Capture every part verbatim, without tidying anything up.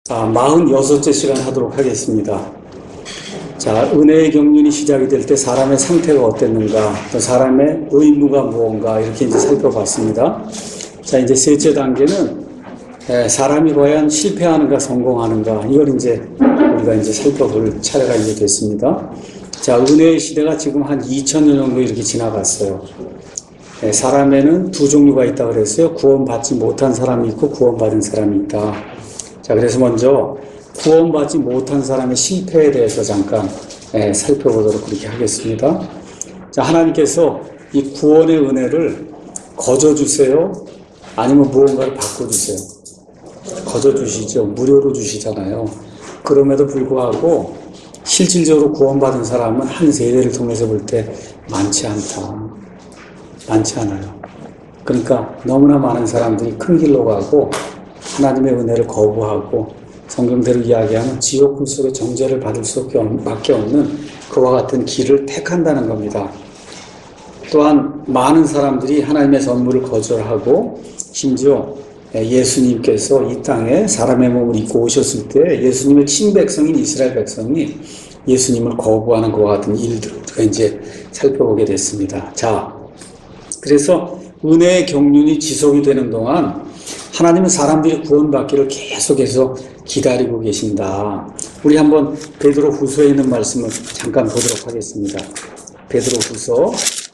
자, 마흔여섯째 시간 하도록 하겠습니다. 자, 은혜의 경륜이 시작이 될 때 사람의 상태가 어땠는가, 또 사람의 의무가 무언가, 이렇게 이제 살펴봤습니다. 자, 이제 셋째 단계는 사람이 과연 실패하는가, 성공하는가, 이걸 이제 우리가 이제 살펴볼 차례가 이제 됐습니다. 자, 은혜의 시대가 지금 한 이천 년 정도 이렇게 지나갔어요. 사람에는 두 종류가 있다고 그랬어요. 구원받지 못한 사람이 있고 구원받은 사람이 있다. 자, 그래서 먼저 구원받지 못한 사람의 실패에 대해서 잠깐 예, 살펴보도록 그렇게 하겠습니다. 자, 하나님께서 이 구원의 은혜를 거저주세요? 아니면 무언가를 바꿔주세요? 거저주시죠. 무료로 주시잖아요. 그럼에도 불구하고 실질적으로 구원받은 사람은 한 세대를 통해서 볼 때 많지 않다. 많지 않아요. 그러니까 너무나 많은 사람들이 큰 길로 가고 하나님의 은혜를 거부하고 성경대로 이야기하면 지옥불 속에 정죄를 받을 수밖에 없는 그와 같은 길을 택한다는 겁니다. 또한 많은 사람들이 하나님의 선물을 거절하고 심지어 예수님께서 이 땅에 사람의 몸을 입고 오셨을 때 예수님의 친백성인 이스라엘 백성이 예수님을 거부하는 그와 같은 일들을 우리가 이제 살펴보게 됐습니다. 자, 그래서 은혜의 경륜이 지속이 되는 동안 하나님은 사람들이 구원받기를 계속해서 기다리고 계신다. 우리 한번 베드로 후서에 있는 말씀을 잠깐 보도록 하겠습니다. 베드로 후서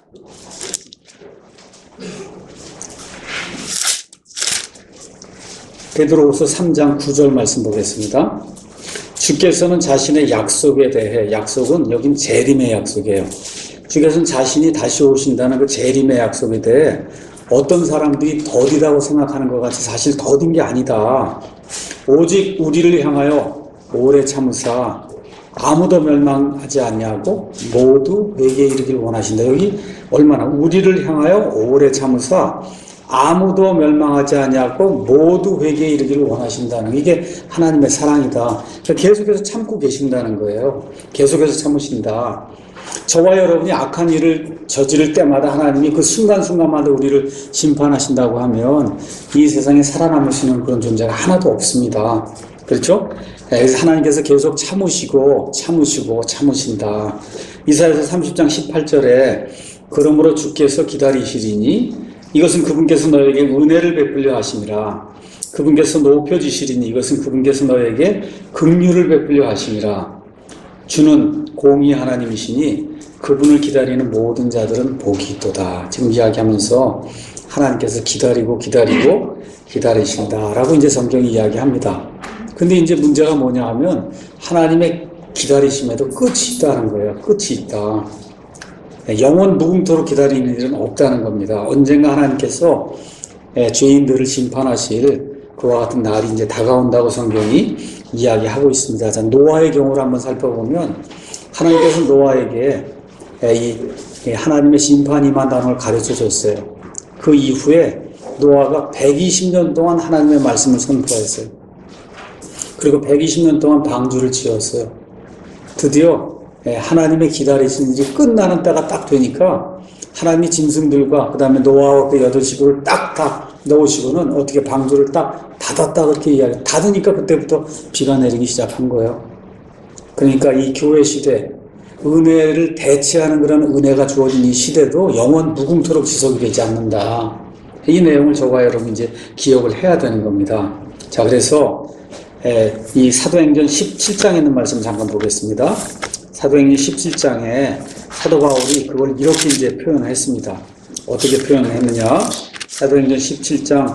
베드로 후서 삼 장 구 절 말씀 보겠습니다. 주께서는 자신의 약속에 대해, 약속은 여긴 재림의 약속이에요. 주께서는 자신이 다시 오신다는 그 재림의 약속에 대해 어떤 사람들이 더디다고 생각하는 것 같이 사실 더딘 게 아니다. 오직 우리를 향하여 오래 참으사 아무도 멸망하지 않냐고 모두 회개에 이르기를 원하신다. 여기 얼마나 우리를 향하여 오래 참으사 아무도 멸망하지 않냐고 모두 회개에 이르기를 원하신다는 이게 하나님의 사랑이다. 계속해서 참고 계신다는 거예요. 계속해서 참으신다. 저와 여러분이 악한 일을 저지를 때마다 하나님이 그 순간순간마다 우리를 심판하신다고 하면 이 세상에 살아남을 수 있는 그런 존재가 하나도 없습니다. 그렇죠? 그래서 하나님께서 계속 참으시고 참으시고 참으신다. 이사야서 삼십 장 십팔 절에 그러므로 주께서 기다리시리니 이것은 그분께서 너에게 은혜를 베풀려 하심이라. 그분께서 높여주시리니 이것은 그분께서 너에게 긍휼을 베풀려 하심이라. 주는 공의 하나님이시니 그분을 기다리는 모든 자들은 복이 있도다. 지금 이야기하면서 하나님께서 기다리고 기다리고 기다리신다라고 이제 성경이 이야기합니다. 근데 이제 문제가 뭐냐 하면 하나님의 기다리심에도 끝이 있다는 거예요. 끝이 있다. 영원 무궁토록 기다리는 일은 없다는 겁니다. 언젠가 하나님께서 죄인들을 심판하실 그와 같은 날이 이제 다가온다고 성경이 이야기하고 있습니다. 자, 노아의 경우를 한번 살펴보면 하나님께서 노아에게 이 하나님의 심판이 임한다는 걸 가르쳐 줬어요. 그 이후에 노아가 백이십 년 동안 하나님의 말씀을 선포했어요. 그리고 백이십 년 동안 방주를 지었어요. 드디어 하나님의 기다리신 일이 끝나는 때가 딱 되니까 하나님이 짐승들과 그 다음에 노아와 그 여덟 식구를 딱 다 넣으시고는 어떻게 방주를 딱 닫았다 그렇게 이야기. 닫으니까 그때부터 비가 내리기 시작한 거예요. 그러니까 이 교회 시대, 은혜를 대체하는 그런 은혜가 주어진 이 시대도 영원 무궁토록 지속이 되지 않는다. 이 내용을 저와 여러분 이제 기억을 해야 되는 겁니다. 자, 그래서 에, 이 사도행전 십칠 장에 있는 말씀 잠깐 보겠습니다. 사도행전 십칠 장에 사도 바울이 그걸 이렇게 이제 표현을 했습니다. 어떻게 표현을 했느냐? 사도행전 십칠 장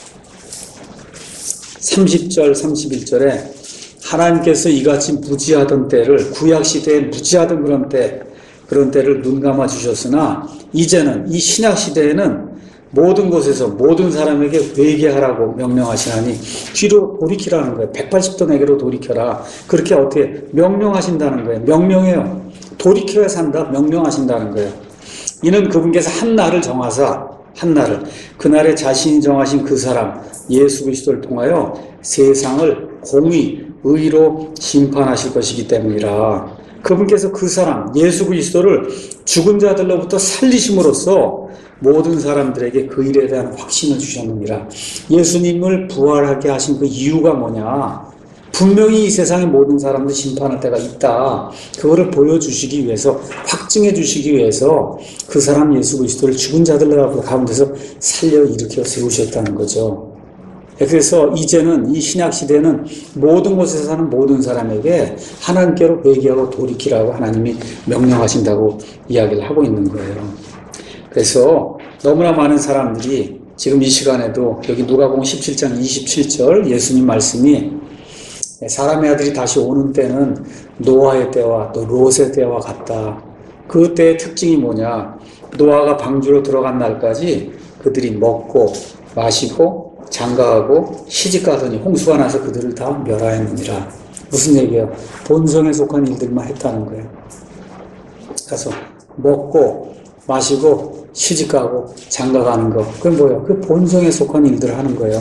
삼십 절 삼십일 절에 하나님께서 이같이 무지하던 때를 구약시대에 무지하던 그런 때 그런 때를 눈감아 주셨으나 이제는 이 신약시대에는 모든 곳에서 모든 사람에게 회개하라고 명령하시나니 뒤로 돌이키라는 거예요. 백팔십 도 내게로 돌이켜라. 그렇게 어떻게 명령하신다는 거예요. 명령해요. 돌이켜야 산다. 명령하신다는 거예요. 이는 그분께서 한 날을 정하사 한 날을 그날에 자신이 정하신 그 사람 예수 그리스도를 통하여 세상을 공의 의로 심판하실 것이기 때문이라. 그분께서 그 사람 예수 그리스도를 죽은 자들로부터 살리심으로써 모든 사람들에게 그 일에 대한 확신을 주셨느니라. 예수님을 부활하게 하신 그 이유가 뭐냐? 분명히 이 세상의 모든 사람들 심판할 때가 있다. 그거를 보여주시기 위해서, 확증해 주시기 위해서 그 사람 예수 그리스도를 죽은 자들 가운데서 살려 일으켜 세우셨다는 거죠. 그래서 이제는 이 신약 시대는 모든 곳에 사는 모든 사람에게 하나님께로 회개하고 돌이키라고 하나님이 명령하신다고 이야기를 하고 있는 거예요. 그래서 너무나 많은 사람들이 지금 이 시간에도 여기 누가복음 십칠 장 이십칠 절 예수님 말씀이 사람의 아들이 다시 오는 때는 노아의 때와 또 롯의 때와 같다. 그 때의 특징이 뭐냐? 노아가 방주로 들어간 날까지 그들이 먹고 마시고 장가하고 시집가더니 홍수가 나서 그들을 다 멸하였느니라. 무슨 얘기예요? 본성에 속한 일들만 했다는 거예요. 그래서 먹고 마시고 시집가고 장가가는 거, 그게 뭐예요? 그 본성에 속한 일들을 하는 거예요.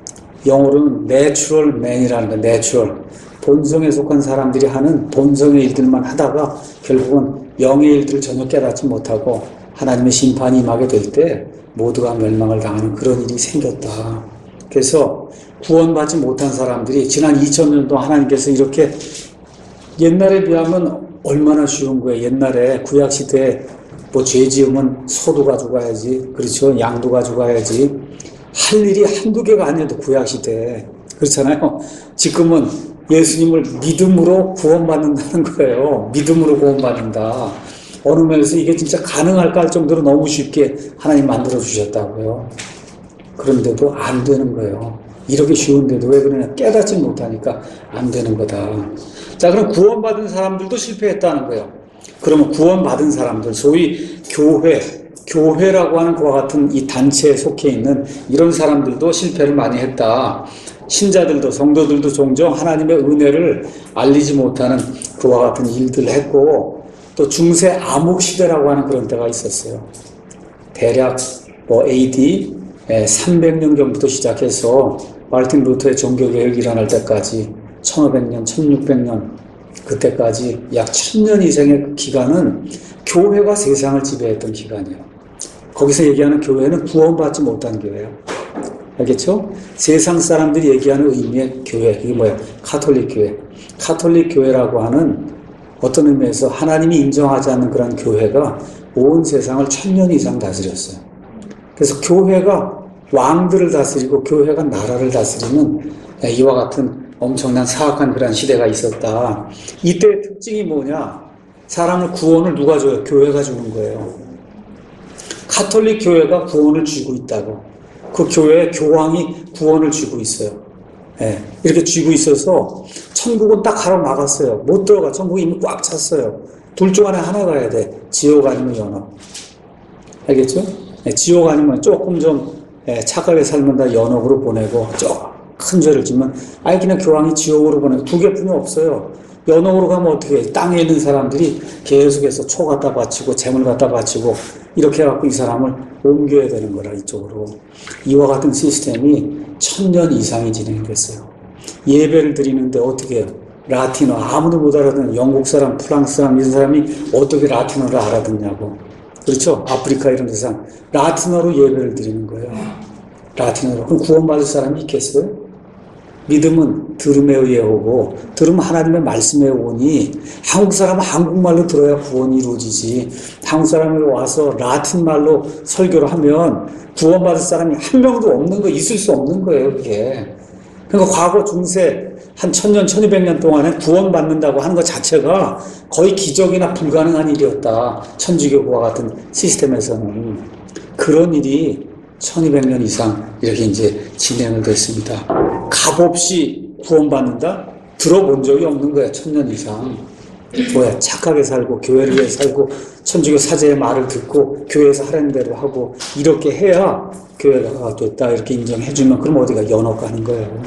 영어로는 내추럴 맨이라는 거예요. 내추럴. 본성에 속한 사람들이 하는 본성의 일들만 하다가 결국은 영의 일들을 전혀 깨닫지 못하고 하나님의 심판이 임하게 될 때 모두가 멸망을 당하는 그런 일이 생겼다. 그래서 구원받지 못한 사람들이 지난 이천 년 동안 하나님께서 이렇게 옛날에 비하면 얼마나 쉬운 거예요. 옛날에 구약시대에 뭐 죄 지으면 소도 가져가야지, 그렇죠? 양도 가져가야지. 할 일이 한두 개가 아니어도 구약시대에. 그렇잖아요. 지금은 예수님을 믿음으로 구원받는다는 거예요. 믿음으로 구원받는다. 어느 면에서 이게 진짜 가능할까 할 정도로 너무 쉽게 하나님 만들어주셨다고요. 그런데도 안 되는 거예요. 이렇게 쉬운데도 왜 그러냐? 깨닫지 못하니까 안 되는 거다. 자, 그럼 구원받은 사람들도 실패했다는 거예요. 그러면 구원받은 사람들, 소위 교회, 교회라고 하는 그와 같은 이 단체에 속해 있는 이런 사람들도 실패를 많이 했다. 신자들도, 성도들도 종종 하나님의 은혜를 알리지 못하는 그와 같은 일들을 했고, 또 중세 암흑시대라고 하는 그런 때가 있었어요. 대략 뭐 에이디 삼백 년경부터 시작해서 마르틴 루터의 종교개혁이 일어날 때까지 천오백 년, 천육백 년 그때까지 약 천 년 이상의 그 기간은 교회가 세상을 지배했던 기간이에요. 거기서 얘기하는 교회는 구원받지 못한 교회예요. 알겠죠? 세상 사람들이 얘기하는 의미의 교회, 이게 뭐예요? 카톨릭 교회. 카톨릭 교회라고 하는 어떤 의미에서 하나님이 인정하지 않는 그런 교회가 온 세상을 천 년 이상 다스렸어요. 그래서 교회가 왕들을 다스리고 교회가 나라를 다스리는 이와 같은 엄청난 사악한 그런 시대가 있었다. 이때의 특징이 뭐냐? 사람을 구원을 누가 줘요? 교회가 주는 거예요. 카톨릭 교회가 구원을 쥐고 있다고. 그 교회의 교황이 구원을 쥐고 있어요. 예, 이렇게 쥐고 있어서 천국은 딱 가로 막았어요. 못 들어가. 천국이 이미 꽉 찼어요. 둘 중 안에 하나 가야 돼. 지옥 아니면 연옥. 알겠죠? 예, 지옥 아니면 조금 좀 예, 착하게 살면 다 연옥으로 보내고 좀 큰 죄를 지면 아예 그냥 교황이 지옥으로 보내고 두 개뿐이 없어요. 연옥으로 가면 어떻게 해? 땅에 있는 사람들이 계속해서 초 갖다 바치고 재물 갖다 바치고 이렇게 해갖고 이 사람을 옮겨야 되는 거라 이쪽으로. 이와 같은 시스템이 천 년 이상이 진행됐어요. 예배를 드리는데 어떻게 해요? 라틴어 아무도 못 알아듣는 영국 사람, 프랑스 사람 이런 사람이 어떻게 라틴어를 알아듣냐고. 그렇죠? 아프리카 이런 데서 라틴어로 예배를 드리는 거예요. 라틴어로. 그럼 구원받을 사람이 있겠어요? 믿음은 들음에 의해 오고 들음은 하나님의 말씀에 오니 한국 사람은 한국말로 들어야 구원이 이루어지지. 한국 사람이 와서 라틴 말로 설교를 하면 구원받을 사람이 한 명도 없는 거, 있을 수 없는 거예요, 그게. 그러니까 과거 중세 한 천년, 천이백 년 동안에 구원받는다고 하는 것 자체가 거의 기적이나 불가능한 일이었다. 천주교와 같은 시스템에서는. 그런 일이 천이백 년 이상 이렇게 이제 진행을 됐습니다. 값없이 구원받는다? 들어본 적이 없는 거야, 천년 이상. 뭐야, 착하게 살고, 교회를 위해 살고, 천주교 사제의 말을 듣고, 교회에서 하라는 대로 하고, 이렇게 해야 교회가 됐다, 이렇게 인정해주면, 그럼 어디가 연옥 가는 거예요.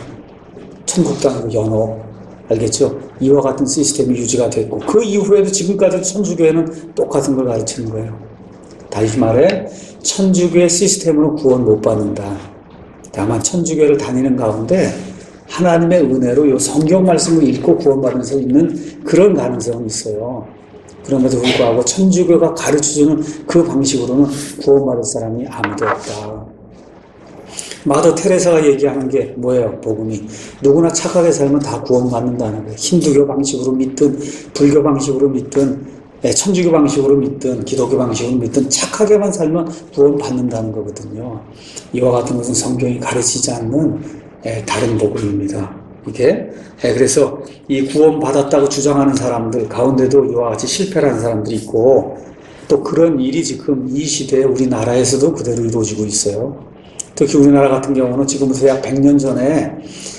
천국도 아니고 연옥. 알겠죠? 이와 같은 시스템이 유지가 됐고, 그 이후에도 지금까지 천주교회는 똑같은 걸 가르치는 거예요. 다시 말해, 천주교의 시스템으로 구원 못 받는다. 다만 천주교를 다니는 가운데 하나님의 은혜로 이 성경 말씀을 읽고 구원받는 수 있는 그런 가능성은 있어요. 그럼에도 불구하고 천주교가 가르쳐주는 그 방식으로는 구원받을 사람이 아무도 없다. 마더 테레사가 얘기하는 게 뭐예요? 복음이. 누구나 착하게 살면 다 구원받는다는 거예요. 힌두교 방식으로 믿든 불교 방식으로 믿든 천주교 방식으로 믿든 기독교 방식으로 믿든 착하게만 살면 구원받는다는 거거든요. 이와 같은 것은 성경이 가르치지 않는 다른 복음입니다. 이게 그래서 이 구원받았다고 주장하는 사람들 가운데도 이와 같이 실패를 하는 사람들이 있고, 또 그런 일이 지금 이 시대에 우리나라에서도 그대로 이루어지고 있어요. 특히 우리나라 같은 경우는 지금부터 약 백 년 전에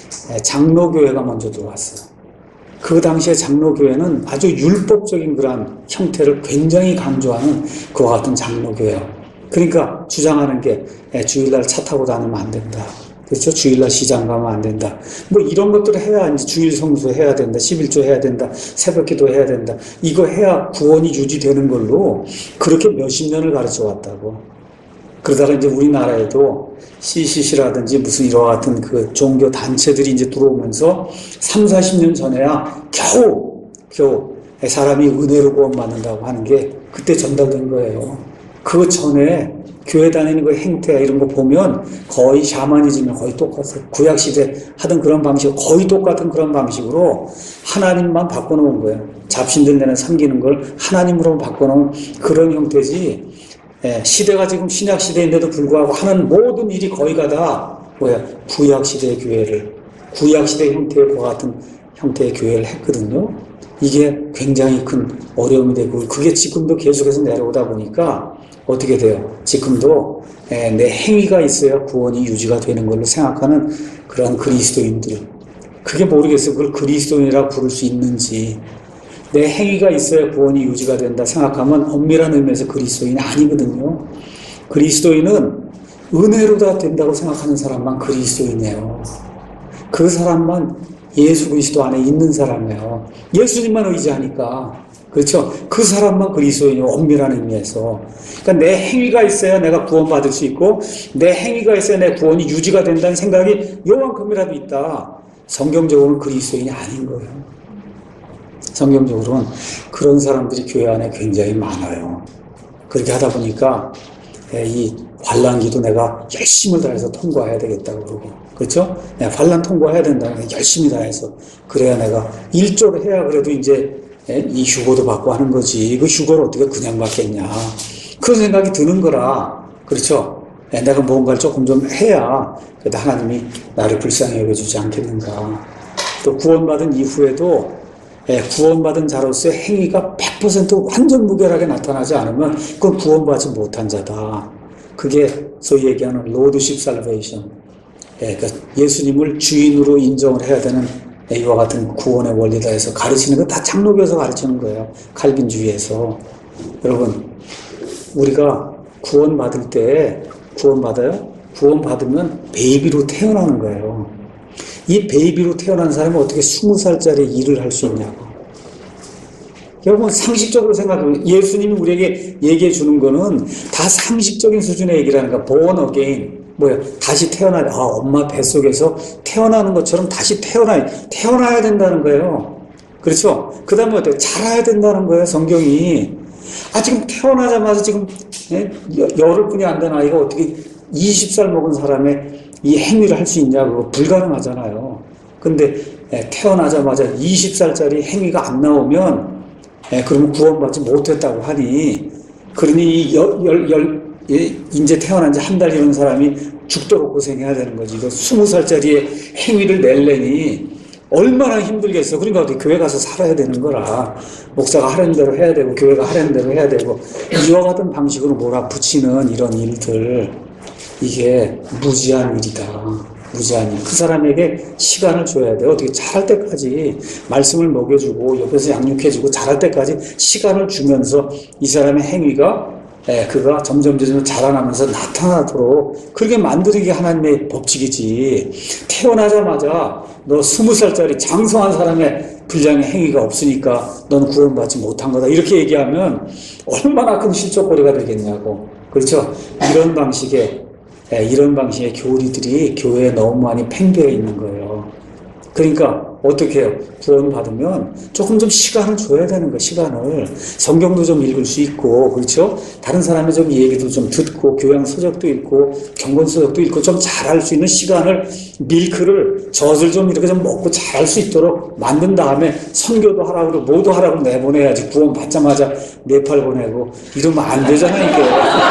장로교회가 먼저 들어왔어요. 그 당시에 장로교회는 아주 율법적인 그런 형태를 굉장히 강조하는 그와 같은 장로교회예요. 그러니까 주장하는 게 주일날 차 타고 다니면 안 된다. 그렇죠? 주일날 시장 가면 안 된다. 뭐 이런 것들을 해야 이제 주일 성수 해야 된다. 십일조 해야 된다. 새벽 기도 해야 된다. 이거 해야 구원이 유지되는 걸로 그렇게 몇십 년을 가르쳐 왔다고. 그러다가 이제 우리나라에도 씨씨씨라든지 무슨 이와 같은 그 종교 단체들이 이제 들어오면서 삼사십 년 전에야 겨우, 겨우 사람이 은혜로 구원받는다고 하는 게 그때 전달된 거예요. 그 전에 교회 다니는 그 행태 이런 거 보면 거의 샤머니즘이 거의 똑같아요. 구약시대 하던 그런 방식, 거의 똑같은 그런 방식으로 하나님만 바꿔놓은 거예요. 잡신들 내는 섬기는 걸 하나님으로 바꿔놓은 그런 형태지. 예, 시대가 지금 신약시대인데도 불구하고 하는 모든 일이 거의가 다 뭐야, 구약시대의 교회를, 구약시대 형태의 그와 같은 형태의 교회를 했거든요. 이게 굉장히 큰 어려움이 되고, 그게 지금도 계속해서 내려오다 보니까 어떻게 돼요? 지금도 내 행위가 있어야 구원이 유지가 되는 걸로 생각하는 그런 그리스도인들. 그게 모르겠어요. 그걸 그리스도인이라고 부를 수 있는지. 내 행위가 있어야 구원이 유지가 된다 생각하면 엄밀한 의미에서 그리스도인이 아니거든요. 그리스도인은 은혜로 다 된다고 생각하는 사람만 그리스도인이에요. 그 사람만 예수 그리스도 안에 있는 사람이에요. 예수님만 의지하니까. 그렇죠? 그 사람만 그리스도인이요, 엄밀한 의미에서. 그러니까 내 행위가 있어야 내가 구원받을 수 있고, 내 행위가 있어야 내 구원이 유지가 된다는 생각이 요만큼이라도 있다. 성경적으로는 그리스도인이 아닌 거예요. 성경적으로는 그런 사람들이 교회 안에 굉장히 많아요. 그렇게 하다 보니까 이 환난기도 내가 열심을 다해서 통과해야 되겠다고 그러고, 그렇죠? 내가 환난 통과해야 된다는 게 열심히 다해서 그래야 내가 일조를 해야 그래도 이제 이 휴고도 받고 하는 거지. 그 휴고를 어떻게 그냥 받겠냐. 그런 생각이 드는 거라. 그렇죠? 내가 뭔가를 조금 좀 해야 그래도 하나님이 나를 불쌍히 여겨주지 않겠는가. 또 구원받은 이후에도 구원받은 자로서의 행위가 백 퍼센트 완전 무결하게 나타나지 않으면 그건 구원받지 못한 자다. 그게 소위 얘기하는 로드십 살베이션. 그러니까 예수님을 주인으로 인정을 해야 되는 이와 같은 구원의 원리다 해서 가르치는 건 다 장로교에서 가르치는 거예요. 칼빈주의에서. 여러분, 우리가 구원받을 때 구원받아요? 구원받으면 베이비로 태어나는 거예요. 이 베이비로 태어난 사람이 어떻게 스무 살짜리 일을 할 수 있냐고. 여러분, 상식적으로 생각하면 예수님이 우리에게 얘기해 주는 거는 다 상식적인 수준의 얘기라는 거야. born again. 뭐야, 다시 태어나, 아, 엄마 뱃속에서 태어나는 것처럼 다시 태어나야, 태어나야 된다는 거예요. 그렇죠? 그 다음에 어때요? 자라야 된다는 거예요, 성경이. 아, 지금 태어나자마자 지금, 예? 열흘 뿐이 안 된 아이가 어떻게 이십 살 먹은 사람의 이 행위를 할 수 있냐고. 불가능하잖아요. 근데, 예, 태어나자마자 이십 살짜리 행위가 안 나오면, 예, 그러면 구원받지 못했다고 하니, 그러니 열, 열, 열, 예, 이제 태어난 지 한 달 이런 사람이 죽도록 고생해야 되는 거지. 이거 스무 살짜리의 행위를 낼래니 얼마나 힘들겠어. 그러니까 어떻게 교회 가서 살아야 되는 거라. 목사가 하라는 대로 해야 되고, 교회가 하라는 대로 해야 되고, 이와 같은 방식으로 몰아붙이는 이런 일들, 이게 무지한 일이다. 무지한 일. 그 사람에게 시간을 줘야 돼. 어떻게 자랄 때까지 말씀을 먹여주고, 옆에서 양육해주고, 자랄 때까지 시간을 주면서 이 사람의 행위가 예, 그가 점점 점점 자라나면서 나타나도록 그렇게 만드는 게 하나님의 법칙이지. 태어나자마자 너 스무 살짜리 장성한 사람의 불량의 행위가 없으니까 넌 구원받지 못한 거다. 이렇게 얘기하면 얼마나 큰 실족거리가 되겠냐고. 그렇죠? 이런 방식의, 예, 이런 방식의 교리들이 교회에 너무 많이 팽배해 있는 거예요. 그러니까 어떻게 해요? 구원받으면 조금 좀 시간을 줘야 되는 거예요. 시간을. 성경도 좀 읽을 수 있고, 그렇죠? 다른 사람의 좀 얘기도 좀 듣고, 교양 서적도 읽고, 경건 서적도 읽고, 좀 잘할 수 있는 시간을, 밀크를, 젖을 좀 이렇게 좀 먹고 잘할 수 있도록 만든 다음에 선교도 하라고 그러고, 뭐도 하라고 내보내야지. 구원 받자마자 네팔 보내고, 이러면 안 되잖아, 이게.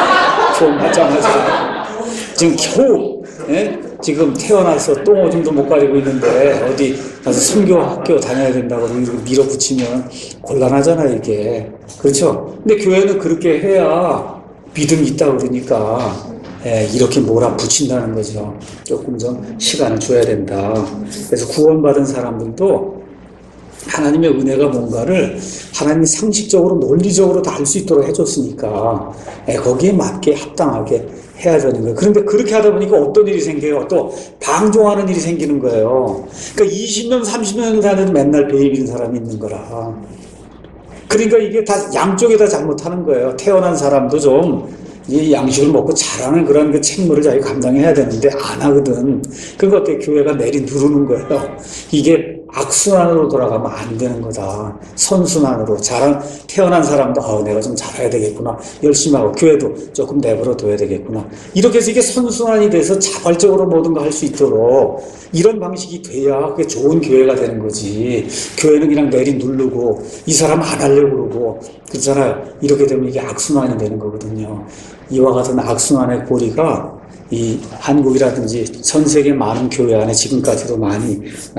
구원 받자마자. 지금 겨우, 예? 지금 태어나서 똥오줌도 못 가리고 있는데 어디 가서 선교 학교 다녀야 된다고 이렇게 밀어붙이면 곤란하잖아요, 이게. 그렇죠? 근데 교회는 그렇게 해야 믿음이 있다고 그러니까 예, 이렇게 몰아붙인다는 거죠. 조금 좀 시간을 줘야 된다. 그래서 구원받은 사람들도 하나님의 은혜가 뭔가를 하나님이 상식적으로 논리적으로 다 알 수 있도록 해줬으니까 예, 거기에 맞게 합당하게 해야 되는 거예요. 그런데 그렇게 하다 보니까 어떤 일이 생겨요? 또 방종하는 일이 생기는 거예요. 그러니까 이십 년, 삼십 년을 다녀도 맨날 베이비는 사람이 있는 거라. 그러니까 이게 다 양쪽에 다 잘못하는 거예요. 태어난 사람도 좀 이 양식을 먹고 자라는 그런 그 책무를 자기가 감당해야 되는데 안 하거든. 그러니까 어떻게 교회가 내리 누르는 거예요. 이게 악순환으로 돌아가면 안 되는 거다. 선순환으로. 자란, 태어난 사람도, 어, 내가 좀 잘해야 되겠구나. 열심히 하고, 교회도 조금 내버려 둬야 되겠구나. 이렇게 해서 이게 선순환이 돼서 자발적으로 모든 거 할 수 있도록 이런 방식이 돼야 그게 좋은 교회가 되는 거지. 교회는 그냥 내리 누르고, 이 사람 안 하려고 그러고, 그렇잖아요. 이렇게 되면 이게 악순환이 되는 거거든요. 이와 같은 악순환의 고리가 이 한국이라든지 전 세계 많은 교회 안에 지금까지도 많이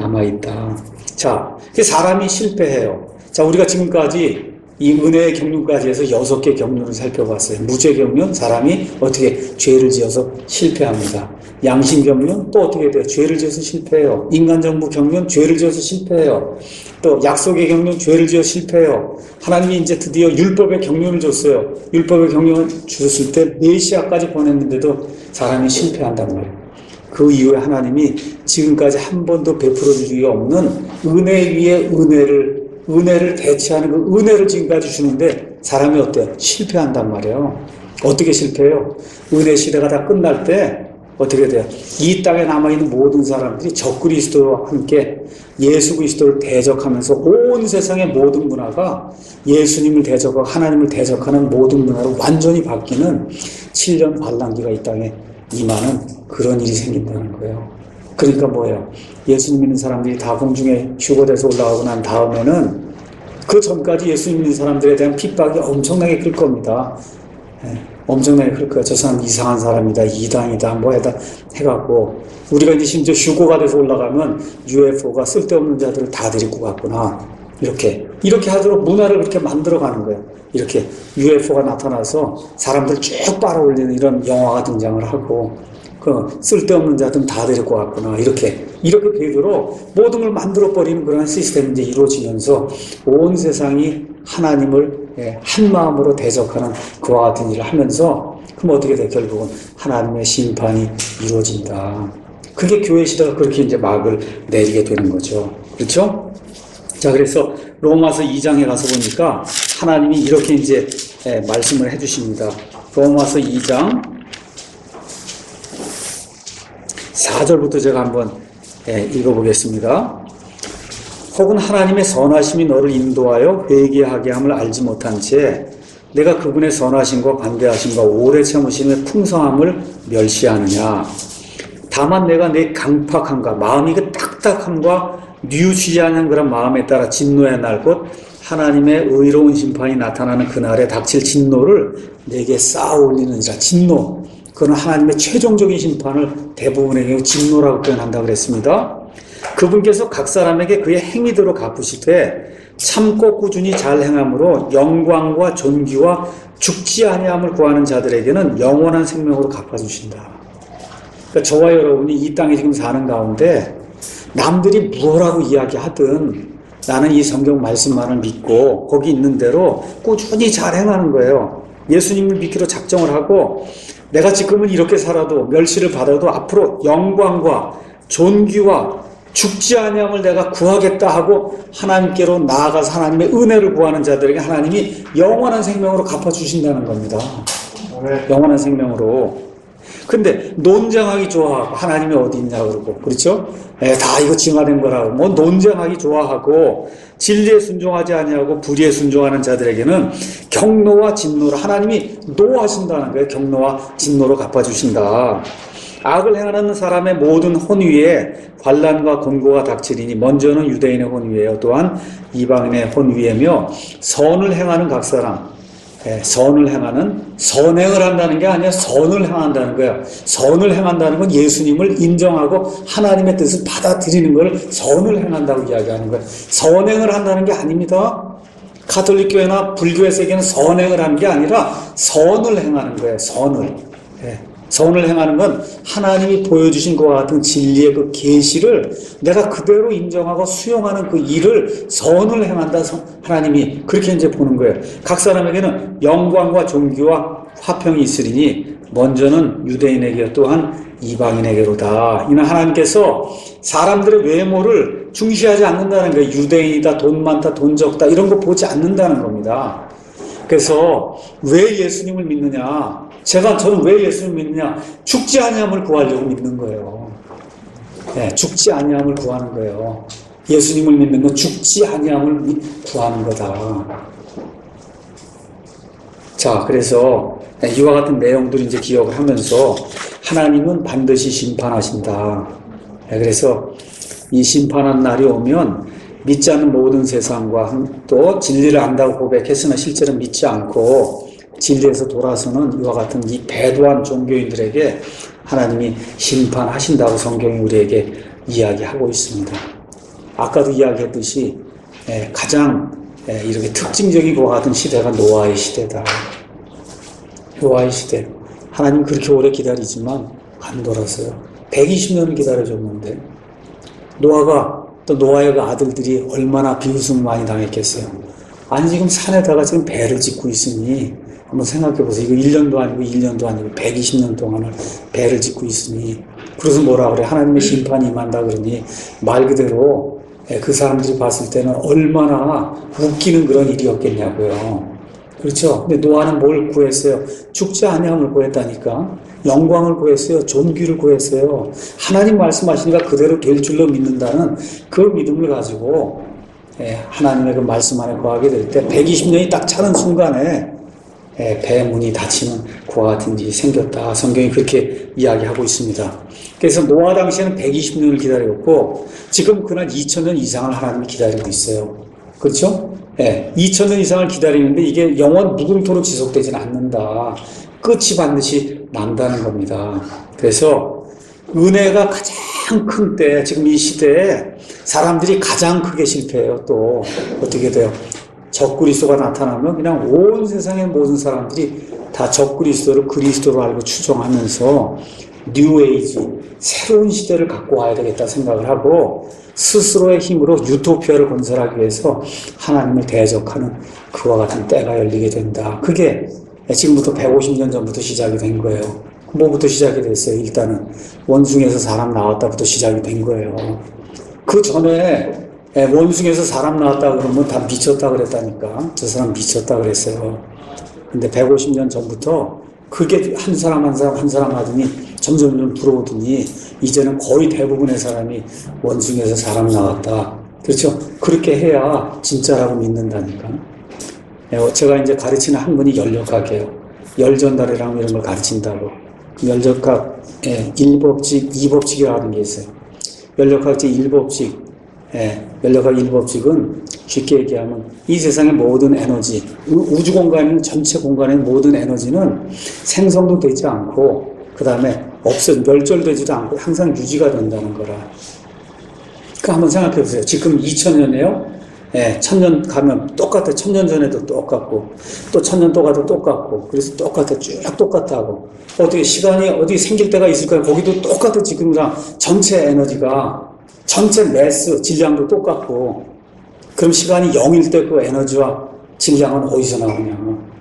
남아있다. 자, 사람이 실패해요. 자, 우리가 지금까지 이 은혜의 경륜까지 해서 여섯 개 경륜을 살펴봤어요. 무죄 경륜, 사람이 어떻게 죄를 지어서 실패합니다. 양심 경륜, 또 어떻게 돼요? 죄를 지어서 실패해요. 인간정부 경륜, 죄를 지어서 실패해요. 또 약속의 경륜, 죄를 지어 실패해요. 하나님이 이제 드디어 율법의 경륜을 줬어요. 율법의 경륜을 주셨을 때 메시아까지 보냈는데도 사람이 실패한단 말이에요. 그 이후에 하나님이 지금까지 한 번도 베풀어 준 적이 없는 은혜 위에 은혜를 은혜를 대체하는 그 은혜를 지금까지 주는데 사람이 어때요? 실패한단 말이에요. 어떻게 실패해요? 은혜 시대가 다 끝날 때 어떻게 돼요? 이 땅에 남아있는 모든 사람들이 적그리스도와 함께 예수 그리스도를 대적하면서 온 세상의 모든 문화가 예수님을 대적하고 하나님을 대적하는 모든 문화로 완전히 바뀌는 칠 년 반란기가 이 땅에 임하는 그런 일이 생긴다는 거예요. 그러니까 뭐예요? 예수님 믿는 사람들이 다 공중에 휴거돼서 올라가고 난 다음에는 그 전까지 예수님 믿는 사람들에 대한 핍박이 엄청나게 클 겁니다. 예, 엄청나게 클 거예요. 저 사람 이상한 사람이다, 이단이다, 뭐에다 해갖고 우리가 이제 심지어 휴거가 돼서 올라가면 유에프오가 쓸데없는 자들을 다 데리고 갔구나. 이렇게 이렇게 하도록 문화를 그렇게 만들어가는 거예요. 이렇게 유에프오가 나타나서 사람들 쭉 빨아올리는 이런 영화가 등장을 하고 그 쓸데없는 자들은 다 데리고 왔구나. 이렇게 이렇게 되도록 모든 걸 만들어버리는 그런 시스템이 이제 이루어지면서 온 세상이 하나님을 한 마음으로 대적하는 그와 같은 일을 하면서 그럼 어떻게 돼? 결국은 하나님의 심판이 이루어진다. 그게 교회 시대가 그렇게 이제 막을 내리게 되는 거죠. 그렇죠? 자, 그래서 로마서 이 장에 가서 보니까 하나님이 이렇게 이제 말씀을 해주십니다. 로마서 이 장 사 절부터 제가 한번 읽어보겠습니다. 혹은 하나님의 선하심이 너를 인도하여 회개하게 함을 알지 못한 채 내가 그분의 선하심과 관대하심과 오래 참으심의 풍성함을 멸시하느냐. 다만 내가 내 강팍함과 마음이 그 딱딱함과 뉘우치지 않는 그런 마음에 따라 진노의 날 곧 하나님의 의로운 심판이 나타나는 그날에 닥칠 진노를 내게 쌓아 올리느니라. 진노, 그건 하나님의 최종적인 심판을 대부분의 경우 진노라고 표현한다고 그랬습니다. 그분께서 각 사람에게 그의 행위대로 갚으시되 참고 꾸준히 잘 행함으로 영광과 존귀와 죽지 아니함을 구하는 자들에게는 영원한 생명으로 갚아주신다. 그러니까 저와 여러분이 이 땅에 지금 사는 가운데 남들이 뭐라고 이야기하든 나는 이 성경 말씀만을 믿고 거기 있는 대로 꾸준히 잘 행하는 거예요. 예수님을 믿기로 작정을 하고 내가 지금은 이렇게 살아도 멸시를 받아도 앞으로 영광과 존귀와 죽지 아니함을 내가 구하겠다 하고 하나님께로 나아가서 하나님의 은혜를 구하는 자들에게 하나님이 영원한 생명으로 갚아주신다는 겁니다. 네. 영원한 생명으로. 근데 논쟁하기 좋아하고 하나님이 어디 있냐 그러고 그렇죠? 예, 다 이거 징하는 거라고 뭐 논쟁하기 좋아하고 진리에 순종하지 아니하고 불의에 순종하는 자들에게는 경노와 진노로 하나님이 노하신다는 거예요. 경노와 진노로 갚아주신다. 악을 행하는 사람의 모든 혼위에 환난과 곤고가 닥치리니 먼저는 유대인의 혼위에요. 또한 이방인의 혼위에며 선을 행하는 각 사람 예, 선을 행하는 선행을 한다는 게 아니라 선을 행한다는 거예요. 선을 행한다는 건 예수님을 인정하고 하나님의 뜻을 받아들이는 걸 선을 행한다고 이야기하는 거예요. 선행을 한다는 게 아닙니다. 가톨릭 교회나 불교의 세계는 선행을 하는 게 아니라 선을 행하는 거예요. 선을. 예. 선을 행하는 건 하나님이 보여주신 것과 같은 진리의 그 계시를 내가 그대로 인정하고 수용하는 그 일을 선을 행한다. 하나님이 그렇게 이제 보는 거예요. 각 사람에게는 영광과 존귀와 화평이 있으리니 먼저는 유대인에게 또한 이방인에게로다. 이는 하나님께서 사람들의 외모를 중시하지 않는다는 거예요. 유대인이다, 돈 많다, 돈 적다 이런 거 보지 않는다는 겁니다. 그래서 왜 예수님을 믿느냐? 제가 저는 왜 예수님을 믿느냐? 죽지 아니함을 구하려고 믿는 거예요. 네, 죽지 아니함을 구하는 거예요. 예수님을 믿는 건 죽지 아니함을 구하는 거다. 자, 그래서 이와 같은 내용들을 이제 기억을 하면서 하나님은 반드시 심판하신다. 네, 그래서 이 심판한 날이 오면 믿지 않는 모든 세상과 또 진리를 안다고 고백했으나 실제로 믿지 않고 진리에서 돌아서는 이와 같은 이 배도한 종교인들에게 하나님이 심판하신다고 성경이 우리에게 이야기하고 있습니다. 아까도 이야기했듯이 가장 이렇게 특징적인 것 같은 시대가 노아의 시대다. 노아의 시대. 하나님 그렇게 오래 기다리지만 안 돌아서요. 백이십 년을 기다려줬는데 노아가 또 노아의 그 아들들이 얼마나 비웃음을 많이 당했겠어요. 아니 지금 산에다가 지금 배를 짓고 있으니 한번 생각해보세요. 이거 일 년도 아니고 일 년도 아니고 백이십 년 동안을 배를 짓고 있으니 그래서 뭐라 그래? 하나님의 심판이 임한다 그러니 말 그대로 그 사람들이 봤을 때는 얼마나 웃기는 그런 일이었겠냐고요. 그렇죠? 근데 노아는 뭘 구했어요? 죽지 아니함을 구했다니까. 영광을 구했어요. 존귀를 구했어요. 하나님 말씀하시니까 그대로 될 줄로 믿는다는 그 믿음을 가지고 하나님의 그 말씀 안에 거하게 될 때 백이십 년이 딱 차는 순간에 배 문이 닫히는 그와 같은 일이 생겼다. 성경이 그렇게 이야기하고 있습니다. 그래서 노아 당시에는 백이십 년을 기다렸고 지금 그날 이천 년 이상을 하나님이 기다리고 있어요. 그렇죠? 예, 이천 년 이상을 기다리는데 이게 영원 무궁토록 지속되지는 않는다. 끝이 반드시 난다는 겁니다. 그래서 은혜가 가장 큰 때, 지금 이 시대에 사람들이 가장 크게 실패해요. 또 어떻게 돼요? 적그리스도가 나타나면 그냥 온 세상의 모든 사람들이 다 적그리스도를 그리스도로 알고 추종하면서 뉴에이지, 새로운 시대를 갖고 와야 되겠다 생각을 하고 스스로의 힘으로 유토피아를 건설하기 위해서 하나님을 대적하는 그와 같은 때가 열리게 된다. 그게 지금부터 백오십 년 전부터 시작이 된 거예요. 뭐부터 시작이 됐어요? 일단은 원숭이에서 사람 나왔다부터 시작이 된 거예요. 그 전에 원숭이에서 사람 나왔다 그러면 다 미쳤다 그랬다니까. 저 사람 미쳤다 그랬어요. 근데 백오십 년 전부터 그게 한 사람 한 사람 한 사람 하더니 점점 점점 들어오더니 이제는 거의 대부분의 사람이 원숭이에서 사람 나왔다. 그렇죠? 그렇게 해야 진짜라고 믿는다니까. 제가 이제 가르치는 학문이 열역학이에요. 열전달이라고 이런 걸 가르친다고. 열역학 일 법칙, 이 법칙이라는 게 있어요. 열역학 제일 법칙, 예, 열역학 일 법칙은 쉽게 얘기하면 이 세상의 모든 에너지, 우주 공간에 전체 공간의 모든 에너지는 생성도 되지 않고 그 다음에 없어 멸절되지도 않고 항상 유지가 된다는 거라. 그러니까 한번 생각해 보세요. 지금 이천 년에요. 예, 천년 가면 똑같아. 천년 전에도 똑같고 또 천년 또 가도 똑같고 그래서 똑같아. 쭉 똑같다고. 어떻게 시간이 어디 생길 때가 있을까요? 거기도 똑같아. 지금이랑 전체 에너지가 전체 매스 질량도 똑같고 그럼 시간이 영일 때 그 에너지와 질량은 어디서 나오냐?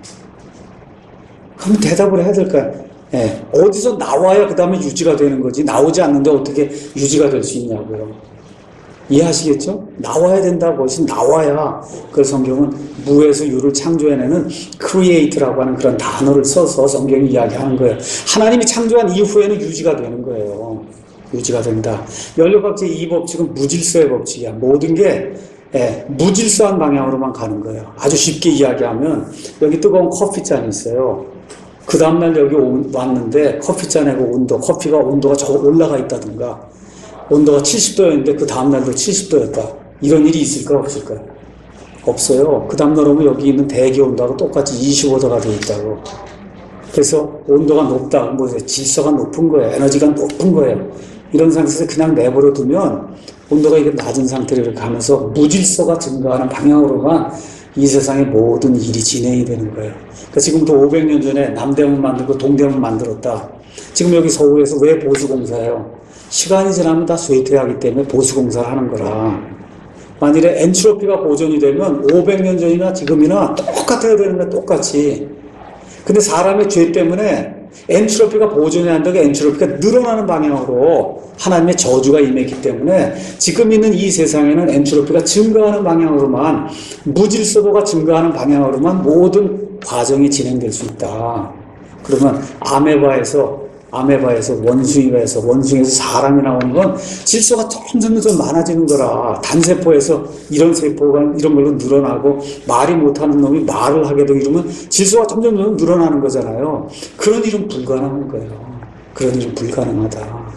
그럼 대답을 해야 될까요? 예, 어디서 나와야 그 다음에 유지가 되는 거지 나오지 않는데 어떻게 유지가 될 수 있냐고요. 이해하시겠죠? 나와야 된다고 것이 나와야 그 성경은 무에서 유를 창조해내는 create라고 하는 그런 단어를 써서 성경이 이야기하는 거예요. 하나님이 창조한 이후에는 유지가 되는 거예요. 유지가 된다. 열여각제 이 법칙은 무질서의 법칙이야. 모든 게 예, 무질서한 방향으로만 가는 거예요. 아주 쉽게 이야기하면 여기 뜨거운 커피잔이 있어요. 그 다음날 여기 오, 왔는데 커피잔의 그 온도, 커피가 온도가 저 올라가 있다든가 온도가 칠십 도였는데 그 다음날도 칠십 도였다. 이런 일이 있을까 없을까? 없어요. 그 다음날 오면 여기 있는 대기 온도하고 똑같이 이십오 도가 되어 있다고. 그래서 온도가 높다. 뭐 질서가 높은 거예요. 에너지가 높은 거예요. 이런 상태에서 그냥 내버려 두면 온도가 이게 낮은 상태로 이렇게 가면서 무질서가 증가하는 방향으로만 이 세상의 모든 일이 진행이 되는 거예요. 그러니까 지금부터 오백 년 전에 남대문 만들고 동대문 만들었다. 지금 여기 서울에서 왜 보수공사예요? 시간이 지나면 다 쇠퇴하기 때문에 보수공사를 하는 거라. 만일에 엔트로피가 보존이 되면 오백 년 전이나 지금이나 똑같아야 되는 거야, 똑같이. 근데 사람의 죄 때문에 엔트로피가 보존이 안 되고 엔트로피가 늘어나는 방향으로 하나님의 저주가 임했기 때문에 지금 있는 이 세상에는 엔트로피가 증가하는 방향으로만, 무질서도가 증가하는 방향으로만 모든 과정이 진행될 수 있다. 그러면 아메바에서 아메바에서 원숭이가에서 원숭이에서 사람이 나오는 건 질서가 점점 더 많아지는 거라. 단세포에서 이런 세포가 이런 걸로 늘어나고 말이 못하는 놈이 말을 하게 되고 이러면 질서가 점점 더 늘어나는 거잖아요. 그런 일은 불가능한 거예요. 그런 일은 불가능하다.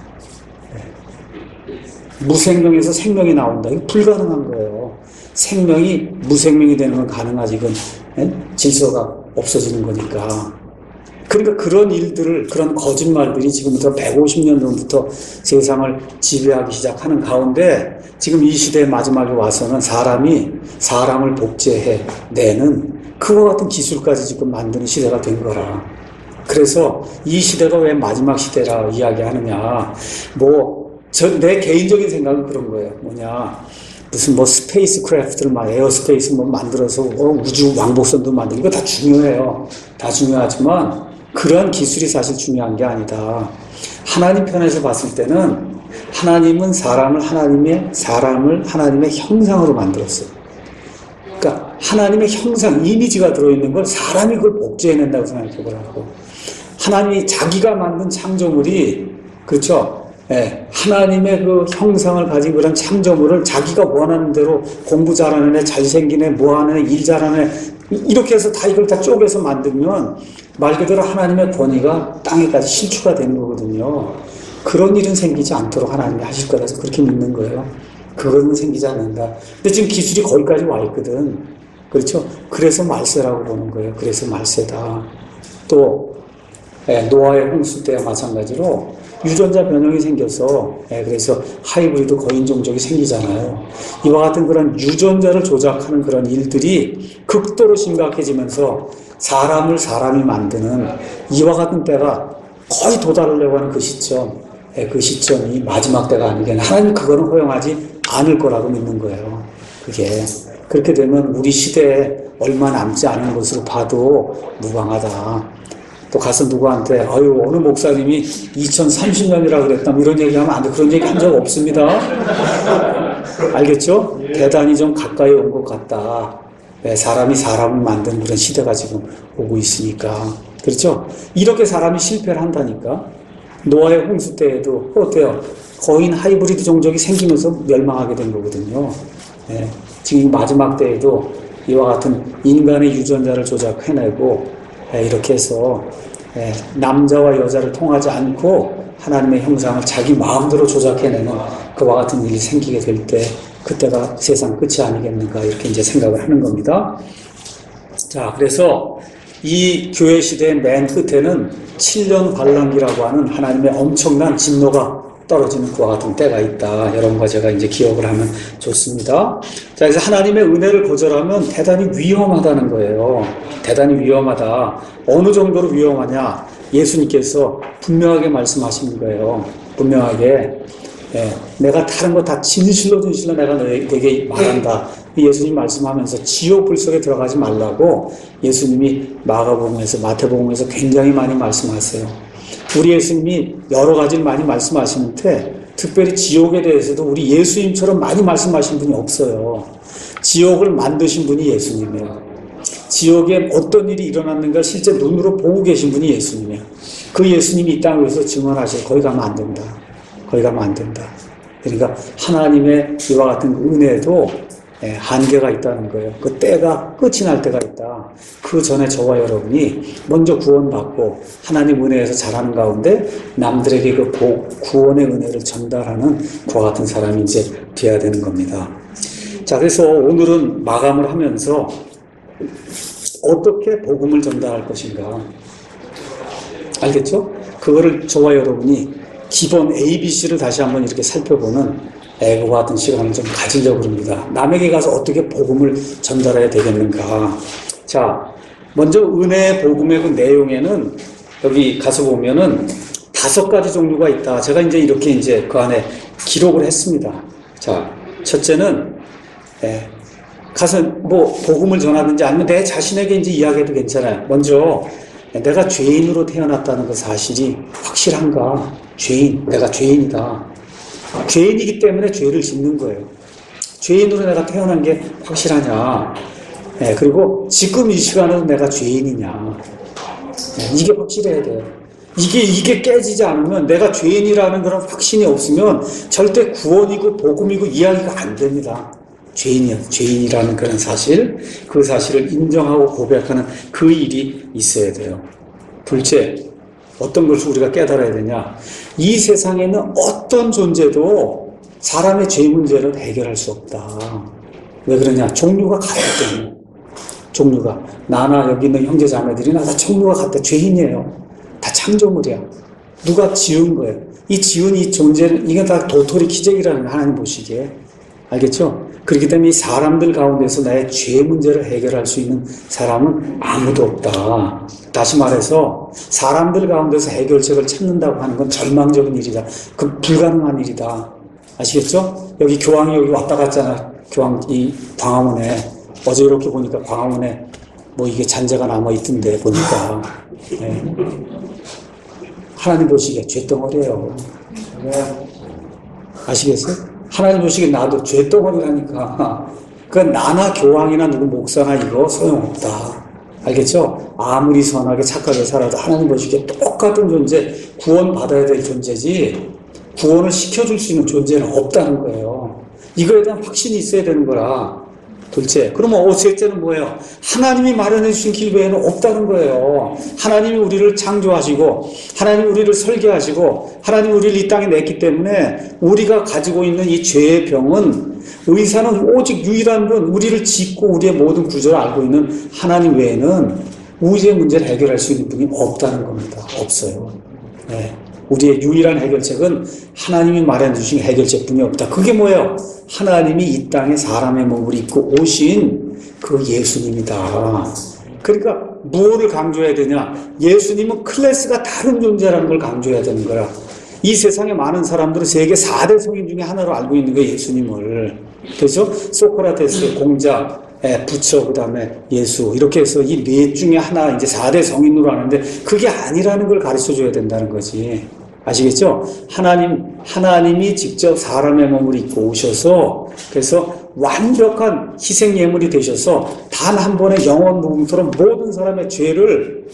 네. 무생명에서 생명이 나온다. 이거 불가능한 거예요. 생명이 무생명이 되는 건 가능하지. 이건 네? 질서가 없어지는 거니까. 그러니까 그런 일들을, 그런 거짓말들이 지금부터 백오십 년 전부터 세상을 지배하기 시작하는 가운데 지금 이 시대의 마지막에 와서는 사람이 사람을 복제해 내는 그와 같은 기술까지 지금 만드는 시대가 된 거라. 그래서 이 시대가 왜 마지막 시대라 이야기하느냐. 뭐, 저, 내 개인적인 생각은 그런 거예요. 뭐냐. 무슨 뭐 스페이스 크래프트를 막 에어스페이스 뭐 만들어서 어, 우주 왕복선도 만들고 이거 다 중요해요. 다 중요하지만 그런 기술이 사실 중요한 게 아니다. 하나님 편에서 봤을 때는 하나님은 사람을 하나님의 사람을 하나님의 형상으로 만들었어요. 그러니까 하나님의 형상, 이미지가 들어있는 걸 사람이 그걸 복제해낸다고 생각해 보라고. 하나님이 자기가 만든 창조물이, 그렇죠? 예, 하나님의 그 형상을 가진 그런 창조물을 자기가 원하는 대로 공부 잘하는 애, 잘생긴 애, 뭐하는 애, 일 잘하는 애, 이렇게 해서 다 이걸 다 쪼개서 만들면 말 그대로 하나님의 권위가 땅에까지 실추가 되는 거거든요. 그런 일은 생기지 않도록 하나님이 하실 거라서 그렇게 믿는 거예요. 그거는 생기지 않는다. 근데 지금 기술이 거기까지 와 있거든. 그렇죠? 그래서 말세라고 보는 거예요. 그래서 말세다. 또 예, 노아의 홍수 때와 마찬가지로 유전자 변형이 생겨서 예, 그래서 하이브리드 거인 종족이 생기잖아요. 이와 같은 그런 유전자를 조작하는 그런 일들이 극도로 심각해지면서 사람을 사람이 만드는 이와 같은 때가 거의 도달하려고 하는 그 시점, 예, 그 시점이 마지막 때가 아니겠나. 하나님 그거는 허용하지 않을 거라고 믿는 거예요. 그게 그렇게 되면 우리 시대에 얼마 남지 않은 것으로 봐도 무방하다. 또 가서 누구한테 아유 어느 목사님이 이천삼십 년이라 그랬다면 이런 얘기하면 안 돼. 그런 얘기 한 적 없습니다. 알겠죠? 대단히 좀 가까이 온 것 같다. 네, 사람이 사람을 만드는 그런 시대가 지금 오고 있으니까. 그렇죠? 이렇게 사람이 실패를 한다니까. 노아의 홍수 때에도 어때요? 거인 하이브리드 종족이 생기면서 멸망하게 된 거거든요. 네, 지금 마지막 때에도 이와 같은 인간의 유전자를 조작해내고 네, 이렇게 해서 네, 남자와 여자를 통하지 않고 하나님의 형상을 자기 마음대로 조작해내는 그와 같은 일이 생기게 될 때 그때가 세상 끝이 아니겠는가 이렇게 이제 생각을 하는 겁니다. 자, 그래서 이 교회 시대의 맨 끝에는 칠 년 반란기라고 하는 하나님의 엄청난 진노가 떨어지는 그와 같은 때가 있다. 여러분과 제가 이제 기억을 하면 좋습니다. 자, 그래서 하나님의 은혜를 거절하면 대단히 위험하다는 거예요. 대단히 위험하다. 어느 정도로 위험하냐? 예수님께서 분명하게 말씀하시는 거예요. 분명하게. 예, 내가 다른 거 다 진실로 진실로 내가 너에게 말한다. 예수님 말씀하면서 지옥 불 속에 들어가지 말라고 예수님이 마가복음에서 마태복음에서 굉장히 많이 말씀하세요. 우리 예수님이 여러 가지를 많이 말씀하시는데 특별히 지옥에 대해서도 우리 예수님처럼 많이 말씀하신 분이 없어요. 지옥을 만드신 분이 예수님이에요. 지옥에 어떤 일이 일어났는가 실제 눈으로 보고 계신 분이 예수님이에요. 그 예수님이 이 땅에 서 증언하셔요. 거기 가면 안 된다. 거기 가면 안 된다. 그러니까 하나님의 이와 같은 은혜도 한계가 있다는 거예요. 그 때가 끝이 날 때가 있다. 그 전에 저와 여러분이 먼저 구원받고 하나님 은혜에서 자라는 가운데 남들에게 그 구원의 은혜를 전달하는 그와 같은 사람이 이제 되어야 되는 겁니다. 자, 그래서 오늘은 마감을 하면서 어떻게 복음을 전달할 것인가. 알겠죠? 그거를 저와 여러분이 기본 에이비씨를 다시 한번 이렇게 살펴보는 그와 같은 시간을 좀 가지려고 합니다. 남에게 가서 어떻게 복음을 전달해야 되겠는가. 자, 먼저 은혜의 복음의 그 내용에는 여기 가서 보면은 다섯 가지 종류가 있다. 제가 이제 이렇게 이제 그 안에 기록을 했습니다. 자, 첫째는, 예, 가서 뭐 복음을 전하든지 아니면 내 자신에게 이제 이야기해도 괜찮아요. 먼저, 내가 죄인으로 태어났다는 그 사실이 확실한가? 죄인, 내가 죄인이다. 죄인이기 때문에 죄를 짓는 거예요. 죄인으로 내가 태어난 게 확실하냐? 네, 그리고 지금 이 시간에도 내가 죄인이냐? 네, 이게 확실해야 돼요. 이게, 이게 깨지지 않으면 내가 죄인이라는 그런 확신이 없으면 절대 구원이고 복음이고 이야기가 안 됩니다. 죄인이야, 죄인이라는 그런 사실, 그 사실을 인정하고 고백하는 그 일이 있어야 돼요. 둘째, 어떤 것을 우리가 깨달아야 되냐? 이 세상에는 어떤 존재도 사람의 죄 문제를 해결할 수 없다. 왜 그러냐? 종류가 같기 때문에. 종류가. 나나 여기 있는 형제 자매들이나 다 종류가 같다. 죄인이에요. 다 창조물이야. 누가 지은 거예요. 이 지은 이 존재는, 이게 다 도토리 기적이라는 하나님 보시기에. 알겠죠? 그렇기 때문에 이 사람들 가운데서 나의 죄 문제를 해결할 수 있는 사람은 아무도 없다. 다시 말해서 사람들 가운데서 해결책을 찾는다고 하는 건 절망적인 일이다. 그 불가능한 일이다. 아시겠죠? 여기 교황이 여기 왔다 갔잖아. 교황 이 광화문에. 어제 이렇게 보니까 광화문에 뭐 이게 잔재가 남아 있던데 보니까. 네. 하나님 보시기에 죄덩어리예요. 아시겠어요? 하나님 보시기에 나도 죄덩어리라니까. 그 나나 교황이나 누구 목사나 이거 소용없다. 알겠죠? 아무리 선하게 착하게 살아도 하나님 보시기에 똑같은 존재, 구원받아야 될 존재지 구원을 시켜줄 수 있는 존재는 없다는 거예요. 이거에 대한 확신이 있어야 되는 거라. 둘째, 그러면 셋째는 뭐예요? 하나님이 마련해 주신 길 외에는 없다는 거예요. 하나님이 우리를 창조하시고 하나님이 우리를 설계하시고 하나님이 우리를 이 땅에 냈기 때문에 우리가 가지고 있는 이 죄의 병은 의사는 오직 유일한 분, 우리를 짓고 우리의 모든 구조를 알고 있는 하나님 외에는 우리의 문제를 해결할 수 있는 분이 없다는 겁니다. 없어요. 네. 우리의 유일한 해결책은 하나님이 마련해 주신 해결책뿐이 없다. 그게 뭐예요? 하나님이 이 땅에 사람의 몸을 입고 오신 그 예수님이다. 그러니까 무엇을 강조해야 되냐? 예수님은 클래스가 다른 존재라는 걸 강조해야 되는 거야. 이 세상에 많은 사람들은 세계 사 대 성인 중에 하나로 알고 있는 거예요. 예수님을. 그래서 소크라테스, 공자, 부처, 그 다음에 예수, 이렇게 해서 이 넷 중에 하나, 이제 사 대 성인으로 하는데, 그게 아니라는 걸 가르쳐 줘야 된다는 거지. 아시겠죠? 하나님, 하나님이 직접 사람의 몸을 입고 오셔서, 그래서 완벽한 희생 예물이 되셔서, 단 한 번의 영원 무궁토록 모든 사람의 죄를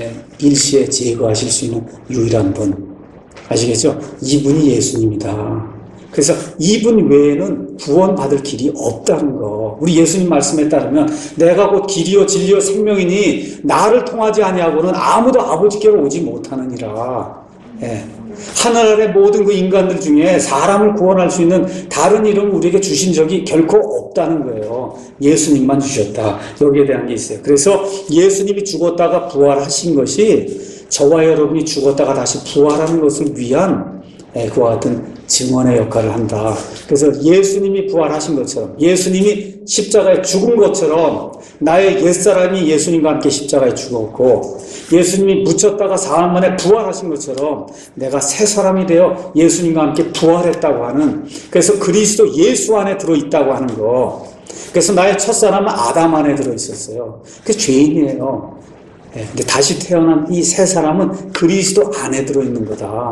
일시에 제거하실 수 있는 유일한 분. 아시겠죠? 이분이 예수님이다. 그래서 이분 외에는 구원받을 길이 없다는 거. 우리 예수님 말씀에 따르면 내가 곧 길이요 진리요 생명이니 나를 통하지 아니하고는 아무도 아버지께로 오지 못하느니라. 예. 하늘 아래 모든 그 인간들 중에 사람을 구원할 수 있는 다른 이름을 우리에게 주신 적이 결코 없다는 거예요. 예수님만 주셨다. 여기에 대한 게 있어요. 그래서 예수님이 죽었다가 부활하신 것이 저와 여러분이 죽었다가 다시 부활하는 것을 위한 그와 같은 증언의 역할을 한다. 그래서 예수님이 부활하신 것처럼, 예수님이 십자가에 죽은 것처럼 나의 옛사람이 예수님과 함께 십자가에 죽었고, 예수님이 묻혔다가 사흘 만에 부활하신 것처럼 내가 새 사람이 되어 예수님과 함께 부활했다고 하는, 그래서 그리스도 예수 안에 들어있다고 하는 거. 그래서 나의 첫사람은 아담 안에 들어있었어요. 그게 죄인이에요. 예, 근데 다시 태어난 이 새 사람은 그리스도 안에 들어있는 거다.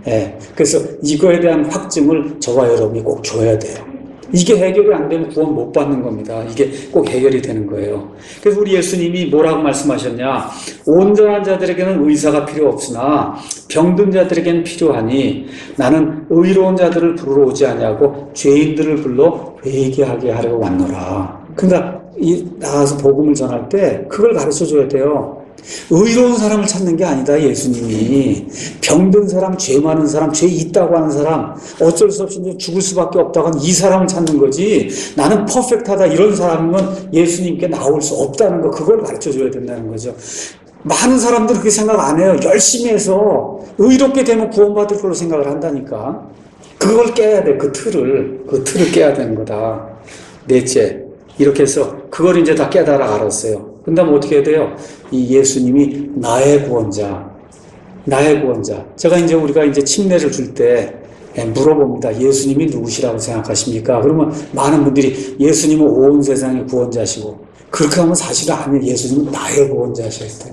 예. 그래서 이거에 대한 확증을 저와 여러분이 꼭 줘야 돼요. 이게 해결이 안 되면 구원 못 받는 겁니다. 이게 꼭 해결이 되는 거예요. 그래서 우리 예수님이 뭐라고 말씀하셨냐? 온전한 자들에게는 의사가 필요 없으나 병든 자들에게는 필요하니 나는 의로운 자들을 부르러 오지 아니하고 죄인들을 불러 회개하게 하려고 왔노라. 그러니까 이 나가서 복음을 전할 때 그걸 가르쳐 줘야 돼요. 의로운 사람을 찾는 게 아니다. 예수님이 병든 사람, 죄 많은 사람, 죄 있다고 하는 사람, 어쩔 수 없이 죽을 수밖에 없다고 하는 이 사람을 찾는 거지, 나는 퍼펙트하다 이런 사람은 예수님께 나올 수 없다는 거, 그걸 가르쳐 줘야 된다는 거죠. 많은 사람들은 그렇게 생각 안 해요. 열심히 해서 의롭게 되면 구원받을 걸로 생각을 한다니까. 그걸 깨야 돼. 그 틀을 그 틀을 깨야 되는 거다. 넷째, 이렇게 해서 그걸 이제 다 깨달아 알았어요. 그다음 어떻게 해야 돼요? 이 예수님이 나의 구원자, 나의 구원자. 제가 이제 우리가 이제 침례를 줄 때 물어봅니다. 예수님이 누구시라고 생각하십니까? 그러면 많은 분들이 예수님은 온 세상의 구원자시고, 그렇게 하면 사실은 아니에요. 예수님은 나의 구원자셔야 돼요.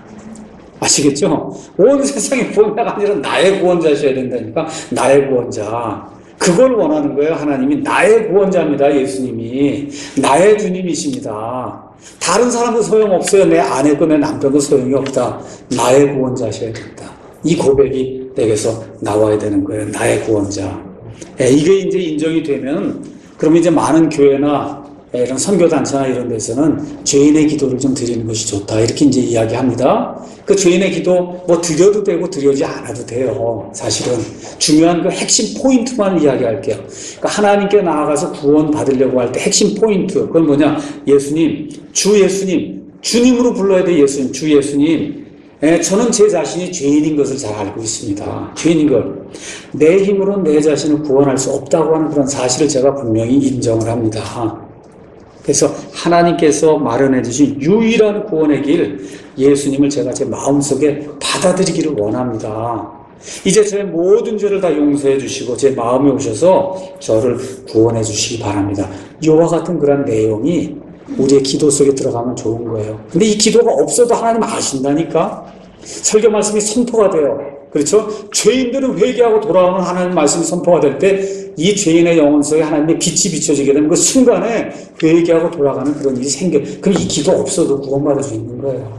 아시겠죠? 온 세상의 구원자가 아니라 나의 구원자셔야 된다니까. 나의 구원자. 그걸 원하는 거예요. 하나님이 나의 구원자입니다. 예수님이 나의 주님이십니다. 다른 사람도 소용없어요. 내 아내도 내 남편도 소용이 없다. 나의 구원자셔야 된다. 이 고백이 내게서 나와야 되는 거예요. 나의 구원자. 예, 이게 이제 인정이 되면, 그러면 이제 많은 교회나 이런 선교단체나 이런 데서는 죄인의 기도를 좀 드리는 것이 좋다. 이렇게 이제 이야기합니다. 그 죄인의 기도 뭐 드려도 되고 드려지 않아도 돼요. 사실은 중요한 그 핵심 포인트만 이야기할게요. 그러니까 하나님께 나아가서 구원 받으려고 할 때 핵심 포인트, 그건 뭐냐? 예수님, 주 예수님, 주님으로 불러야 돼. 예수님, 주 예수님. 예, 저는 제 자신이 죄인인 것을 잘 알고 있습니다. 죄인인 걸. 내 힘으로 내 자신을 구원할 수 없다고 하는 그런 사실을 제가 분명히 인정을 합니다. 그래서 하나님께서 마련해 주신 유일한 구원의 길, 예수님을 제가 제 마음속에 받아들이기를 원합니다. 이제 제 모든 죄를 다 용서해 주시고 제 마음에 오셔서 저를 구원해 주시기 바랍니다. 이와 같은 그런 내용이 우리의 기도 속에 들어가면 좋은 거예요. 근데 이 기도가 없어도 하나님 아신다니까? 설교 말씀이 선포가 돼요. 그렇죠? 죄인들은 회개하고 돌아오는 하나님 말씀이 선포가 될 때 이 죄인의 영혼 속에 하나님의 빛이 비춰지게 되면 그 순간에 회개하고 돌아가는 그런 일이 생겨. 그럼 이 기도 없어도 구원받을 수 있는 거예요.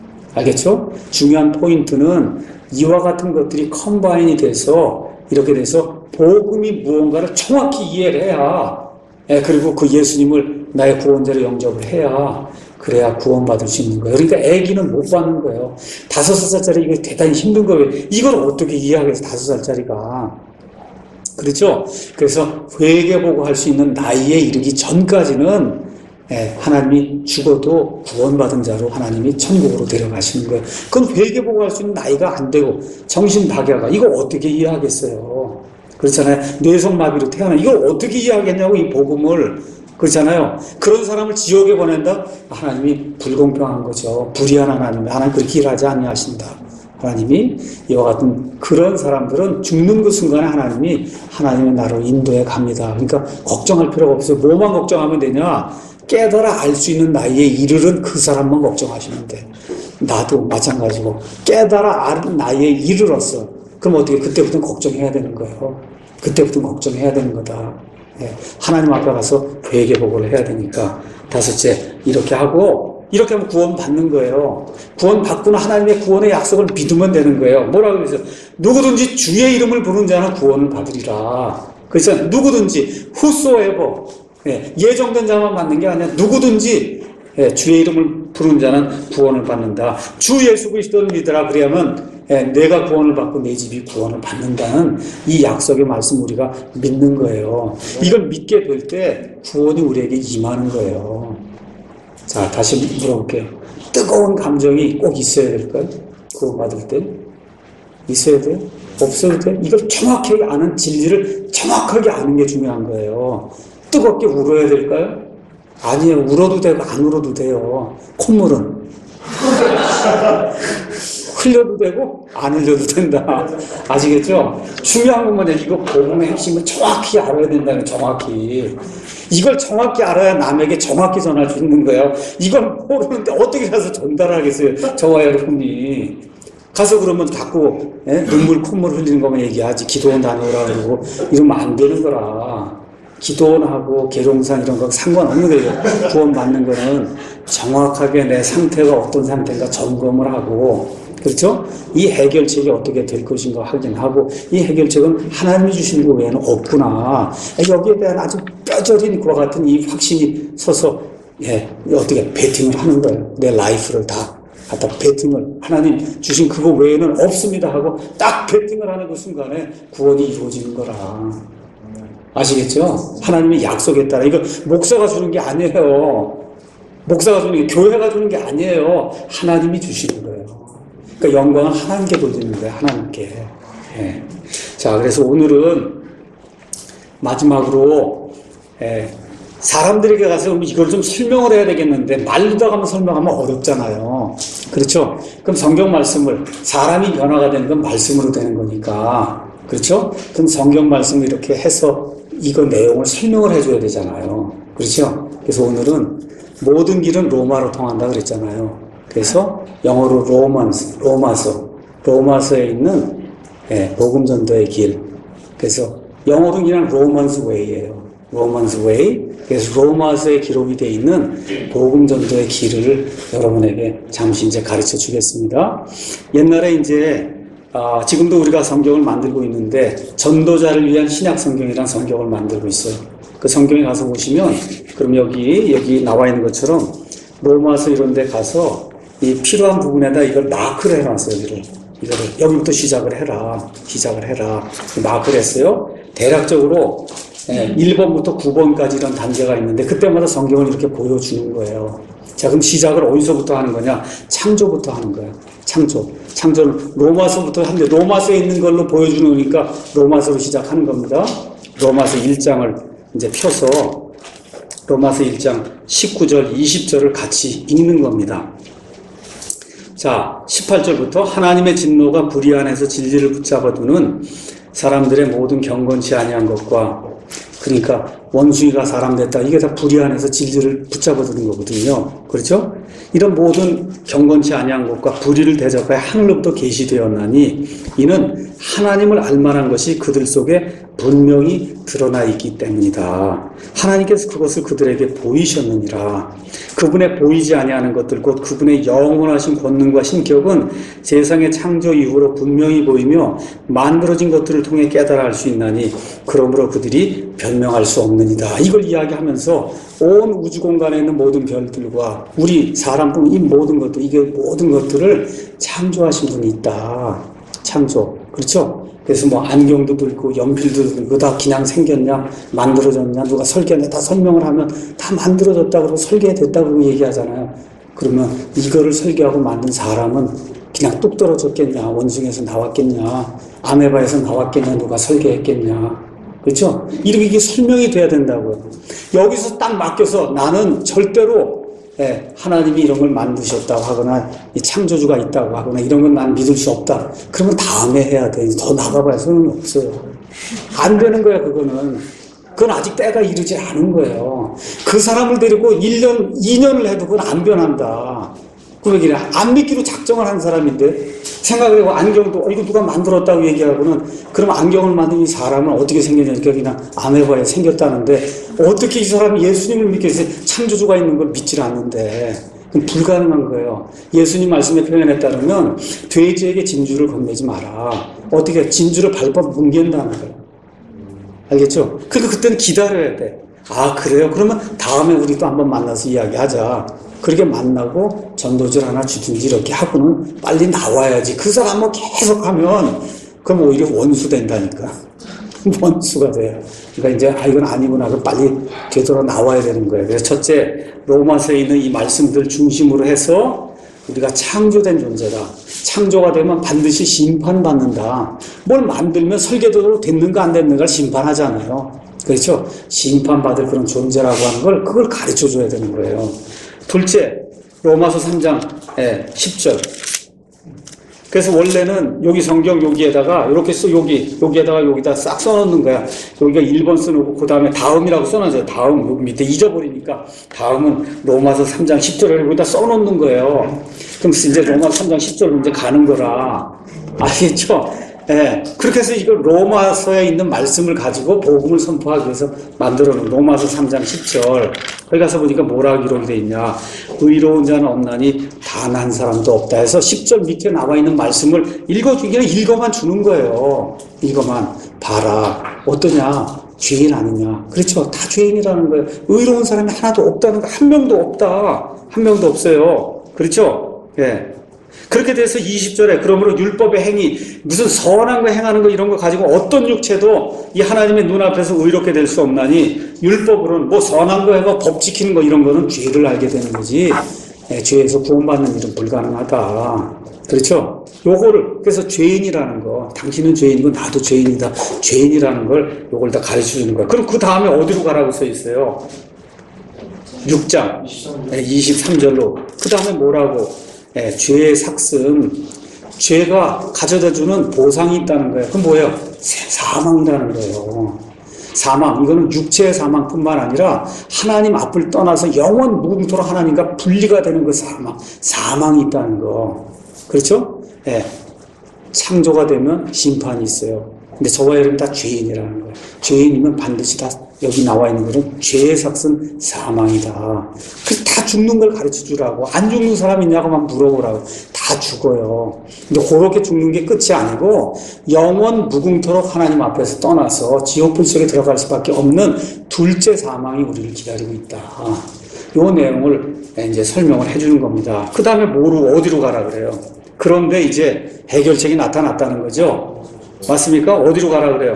알겠죠? 중요한 포인트는 이와 같은 것들이 컴바인이 돼서, 이렇게 돼서 복음이 무언가를 정확히 이해를 해야, 예, 그리고 그 예수님을 나의 구원자로 영접을 해야, 그래야 구원받을 수 있는 거예요. 그러니까 애기는 못 받는 거예요. 다섯 살짜리 이거 대단히 힘든 거예요. 이걸 어떻게 이해하겠어, 다섯 살짜리가. 그렇죠? 그래서 회개보고 할 수 있는 나이에 이르기 전까지는 하나님이 죽어도 구원받은 자로 하나님이 천국으로 데려가시는 거예요. 그건 회개보고 할 수 있는 나이가 안 되고 정신박약아, 이걸 어떻게 이해하겠어요? 그렇잖아요. 뇌성마비로 태어나, 이걸 어떻게 이해하겠냐고, 이 복음을. 그렇잖아요. 그런 사람을 지옥에 보낸다? 하나님이 불공평한 거죠. 불의한 하나님. 하나님 그렇게 일하지 아니하신다. 하나님이 이와 같은 그런 사람들은 죽는 그 순간에 하나님이 하나님의 나라로 인도해 갑니다. 그러니까 걱정할 필요가 없어요. 뭐만 걱정하면 되냐? 깨달아 알 수 있는 나이에 이르는 그 사람만 걱정하시면 돼. 나도 마찬가지고 깨달아 아는 나이에 이르렀어. 그럼 어떻게? 그때부터는 걱정해야 되는 거예요. 그때부터는 걱정해야 되는 거다. 네. 하나님 앞에 가서 회개보고를 해야 되니까. 다섯째, 이렇게 하고 이렇게 하면 구원 받는 거예요. 구원 받고는 하나님의 구원의 약속을 믿으면 되는 거예요. 뭐라고 그러죠? 누구든지 주의 이름을 부르는 자는 구원을 받으리라. 그래서 누구든지 whosoever, 예, 예정된 자만 받는 게 아니라 누구든지, 예, 주의 이름을 부르는 자는 구원을 받는다. 주 예수 그리스도를 믿으라. 그러면 예, 내가 구원을 받고 내 집이 구원을 받는다는 이 약속의 말씀 우리가 믿는 거예요. 이걸 믿게 될 때 구원이 우리에게 임하는 거예요. 자, 다시 물어볼게요. 뜨거운 감정이 꼭 있어야 될까요? 구원받을 때? 있어야 돼요? 없어도 돼요? 이걸 정확하게 아는, 진리를 정확하게 아는 게 중요한 거예요. 뜨겁게 울어야 될까요? 아니에요. 울어도 되고 안 울어도 돼요. 콧물은. 흘려도 되고 안 흘려도 된다. 아시겠죠? 중요한 건 뭐냐? 이거 복음의 핵심을 정확히 알아야 된다는, 정확히. 이걸 정확히 알아야 남에게 정확히 전할 수 있는 거예요. 이걸 모르는데 어떻게 가서 전달하겠어요? 저와 여러분이. 가서 그러면 자꾸 예? 눈물 콧물 흘리는 것만 얘기하지 기도원 다녀오라 그러고 이러면 안 되는 거라. 기도원하고 계룡산 이런 거 상관없는 거예요. 구원 받는 거는 정확하게 내 상태가 어떤 상태인가 점검을 하고, 그렇죠? 이 해결책이 어떻게 될 것인가 확인하고, 이 해결책은 하나님이 주시는 거 외에는 없구나. 여기에 대한 아주 뼈저린 그와 같은 이 확신이 서서 예, 어떻게 베팅을 하는 거예요. 내 라이프를 다 갖다 베팅을, 하나님 주신 그거 외에는 없습니다 하고 딱 베팅을 하는 그 순간에 구원이 이루어지는 거라. 아시겠죠? 하나님이 약속했다. 이거 목사가 주는 게 아니에요. 목사가 주는 게, 교회가 주는 게 아니에요. 하나님이 주시는 거예요. 그러니까 영광은 하나님께 돌리는 거예요. 하나님께. 예. 자, 그래서 오늘은 마지막으로 예, 사람들에게 가서 이걸 좀 설명을 해야 되겠는데 말로다가 설명하면 어렵잖아요. 그렇죠? 그럼 성경 말씀을, 사람이 변화가 되는 건 말씀으로 되는 거니까, 그렇죠? 그럼 성경 말씀을 이렇게 해서 이거 내용을 설명을 해줘야 되잖아요. 그렇죠? 그래서 오늘은 모든 길은 로마로 통한다 그랬잖아요. 그래서 영어로 로만스, 로마서, 로마서에 있는 예, 복음전도의 길. 그래서 영어로 그냥 로만스 웨이예요. 로만스 웨이. 그래서 로마서에 기록이 되어 있는 복음전도의 길을 여러분에게 잠시 이제 가르쳐 주겠습니다. 옛날에 이제 아, 지금도 우리가 성경을 만들고 있는데 전도자를 위한 신약 성경이라는 성경을 만들고 있어요. 그 성경에 가서 보시면, 그럼 여기 여기 나와 있는 것처럼 로마서 이런 데 가서 이 필요한 부분에다 이걸 마크를 해놨어요. 여기를. 이거를 여기부터 시작을 해라. 시작을 해라. 마크를 했어요. 대략적으로 일 번부터 구 번까지 이런 단계가 있는데 그때마다 성경을 이렇게 보여주는 거예요. 자, 그럼 시작을 어디서부터 하는 거냐? 창조부터 하는 거예요. 창조. 창조는 로마서부터 하는데 로마서에 있는 걸로 보여주는 거니까 로마서로 시작하는 겁니다. 로마서 일 장을 이제 펴서 로마서 일 장 십구 절, 이십 절을 같이 읽는 겁니다. 자, 십팔 절부터 하나님의 진노가 불의 안에서 진리를 붙잡아두는 사람들의 모든 경건치 아니한 것과, 그러니까 원수가 사람 됐다. 이게 다 불의 안에서 진리를 붙잡아두는 거거든요. 그렇죠? 이런 모든 경건치 아니한 것과 불의를 대적하여 하늘로부터 계시되었나니 이는 하나님을 알만한 것이 그들 속에 분명히 드러나 있기 때문이다. 하나님께서 그것을 그들에게 보이셨느니라. 그분의 보이지 아니하는 것들 곧 그분의 영원하신 권능과 신격은 세상의 창조 이후로 분명히 보이며 만들어진 것들을 통해 깨달아 알 수 있나니 그러므로 그들이 변명할 수 없느니라. 이걸 이야기하면서 온 우주 공간에 있는 모든 별들과 우리 사람뿐 이 모든 것들, 이게 모든 것들을 창조하신 분이 있다. 창조. 그렇죠? 그래서 뭐 안경도 들고 연필도 들고 다 그냥 생겼냐, 만들어졌냐, 누가 설계했냐, 다 설명을 하면 다 만들어졌다 그러고 설계됐다 그러고 얘기하잖아요. 그러면 이거를 설계하고 만든 사람은 그냥 뚝 떨어졌겠냐, 원숭이에서 나왔겠냐, 아메바에서 나왔겠냐, 누가 설계했겠냐. 그렇죠? 이렇게 이게 설명이 돼야 된다고요. 여기서 딱 맡겨서 나는 절대로 예, 하나님이 이런 걸 만드셨다고 하거나 이 창조주가 있다고 하거나 이런 건 난 믿을 수 없다. 그러면 다음에 해야 돼. 더 나가봐야 소용이 없어요. 안 되는 거야, 그거는. 그건 아직 때가 이르지 않은 거예요. 그 사람을 데리고 일 년, 이 년을 해도 그건 안 변한다. 그러기는 안 믿기로 작정을 한 사람인데 생각해보고 안경도 어, 이거 누가 만들었다고 얘기하고는 그럼 안경을 만든 이 사람은 어떻게 생겼냐니까 그냥 아메바에 생겼다는데 어떻게 이 사람이 예수님을 믿게 해서 창조주가 있는 걸 믿질 않는데 그럼 불가능한 거예요. 예수님 말씀에 표현에 따르면 돼지에게 진주를 건네지 마라. 어떻게 진주를 밟아 뭉갠다는 거예요. 알겠죠? 그러니까 그때는 기다려야 돼. 아 그래요? 그러면 다음에 우리 또 한번 만나서 이야기하자. 그렇게 만나고 전도지를 하나 주든지 이렇게 하고는 빨리 나와야지. 그 사람은 계속 하면 그럼 오히려 원수 된다니까. 원수가 돼요. 그러니까 이제 아 이건 아니구나. 그럼 빨리 되돌아 나와야 되는 거예요. 그래서 첫째 로마서에 있는 이 말씀들 중심으로 해서 우리가 창조된 존재다. 창조가 되면 반드시 심판받는다. 뭘 만들면 설계도로 됐는가 안 됐는가를 심판하잖아요. 그렇죠? 심판받을 그런 존재라고 하는 걸 그걸 가르쳐줘야 되는 거예요. 둘째, 로마서 삼 장 십 절. 그래서 원래는 여기 성경 여기에다가 이렇게 써 여기 여기에다가 여기다 싹 써놓는 거야. 여기가 일 번 써놓고 그 다음에 다음이라고 써놔줘요. 다음 여기 밑에 잊어버리니까 다음은 로마서 삼 장 십 절을 여기다 써놓는 거예요. 그럼 이제 로마 삼 장 십 절로 이제 가는 거라. 아시겠죠? 예. 그렇게 해서 이걸 로마서에 있는 말씀을 가지고 복음을 선포하기 위해서 만들어 놓은 로마서 삼 장 십 절. 거기 가서 보니까 뭐라고 기록이 되어 있냐. 의로운 자는 없나니 단 한 사람도 없다 해서 십 절 밑에 나와 있는 말씀을 읽어주기는 읽어만 주는 거예요. 읽어만. 봐라. 어떠냐. 죄인 아니냐. 그렇죠. 다 죄인이라는 거예요. 의로운 사람이 하나도 없다는 거. 한 명도 없다. 한 명도 없어요. 그렇죠? 예. 그렇게 돼서 이십 절에 그러므로 율법의 행위, 무슨 선한 거 행하는 거 이런 거 가지고 어떤 육체도 이 하나님의 눈앞에서 의롭게 될 수 없나니 율법으로는 뭐 선한 거 해봐 법 지키는 거 이런 거는 죄를 알게 되는 거지. 예, 죄에서 구원받는 일은 불가능하다. 그렇죠? 요거를 그래서 죄인이라는 거, 당신은 죄인이고 나도 죄인이다. 죄인이라는 걸 요걸 다 가르쳐 주는 거야. 그럼 그 다음에 어디로 가라고 써 있어요? 육 장 예, 이십삼 절로. 그 다음에 뭐라고? 예, 죄의 삭슴, 죄가 가져다주는 보상이 있다는 거예요. 그럼 뭐예요? 사망이라는 거예요. 사망, 이거는 육체의 사망뿐만 아니라 하나님 앞을 떠나서 영원 무궁토록 하나님과 분리가 되는 그 사망, 사망이 있다는 거. 그렇죠? 예, 창조가 되면 심판이 있어요. 근데 저와 여러분 다 죄인이라는 거예요. 죄인이면 반드시 다 여기 나와 있는 것은 죄의 삭은 사망이다. 그래서 다 죽는 걸 가르쳐 주라고. 안 죽는 사람 있냐고만 물어보라고. 다 죽어요. 근데 그렇게 죽는 게 끝이 아니고 영원 무궁토록 하나님 앞에서 떠나서 지옥불 속에 들어갈 수밖에 없는 둘째 사망이 우리를 기다리고 있다. 요 내용을 이제 설명을 해주는 겁니다. 그 다음에 뭐로 어디로 가라 그래요? 그런데 이제 해결책이 나타났다는 거죠. 맞습니까? 어디로 가라 그래요?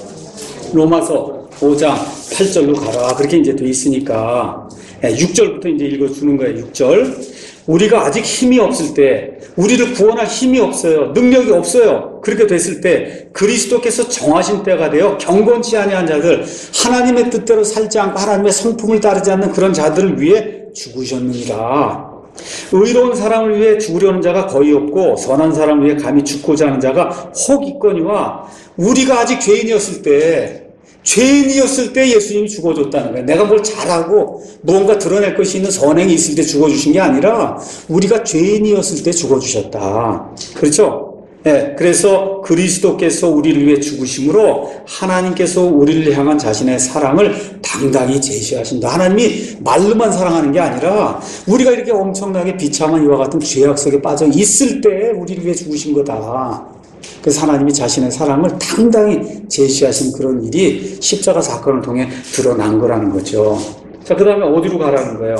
로마서 오 장 팔 절로 가라. 그렇게 이제 돼 있으니까 육 절부터 이제 읽어주는 거예요. 육 절. 우리가 아직 힘이 없을 때, 우리를 구원할 힘이 없어요. 능력이 없어요. 그렇게 됐을 때 그리스도께서 정하신 때가 되어 경건치 아니한 자들, 하나님의 뜻대로 살지 않고 하나님의 성품을 따르지 않는 그런 자들을 위해 죽으셨느니라. 의로운 사람을 위해 죽으려는 자가 거의 없고 선한 사람을 위해 감히 죽고자 하는 자가 혹 있거니와. 우리가 아직 죄인이었을 때 죄인이었을 때 예수님이 죽어줬다는 거예요. 내가 뭘 잘하고 무언가 드러낼 것이 있는 선행이 있을 때 죽어주신 게 아니라 우리가 죄인이었을 때 죽어주셨다. 그렇죠? 네, 그래서 그리스도께서 우리를 위해 죽으심으로 하나님께서 우리를 향한 자신의 사랑을 당당히 제시하신다. 하나님이 말로만 사랑하는 게 아니라 우리가 이렇게 엄청나게 비참한 이와 같은 죄악 속에 빠져 있을 때 우리를 위해 죽으신 거다. 그래서 하나님이 자신의 사랑을 당당히 제시하신 그런 일이 십자가 사건을 통해 드러난 거라는 거죠. 자, 그 다음에 어디로 가라는 거예요?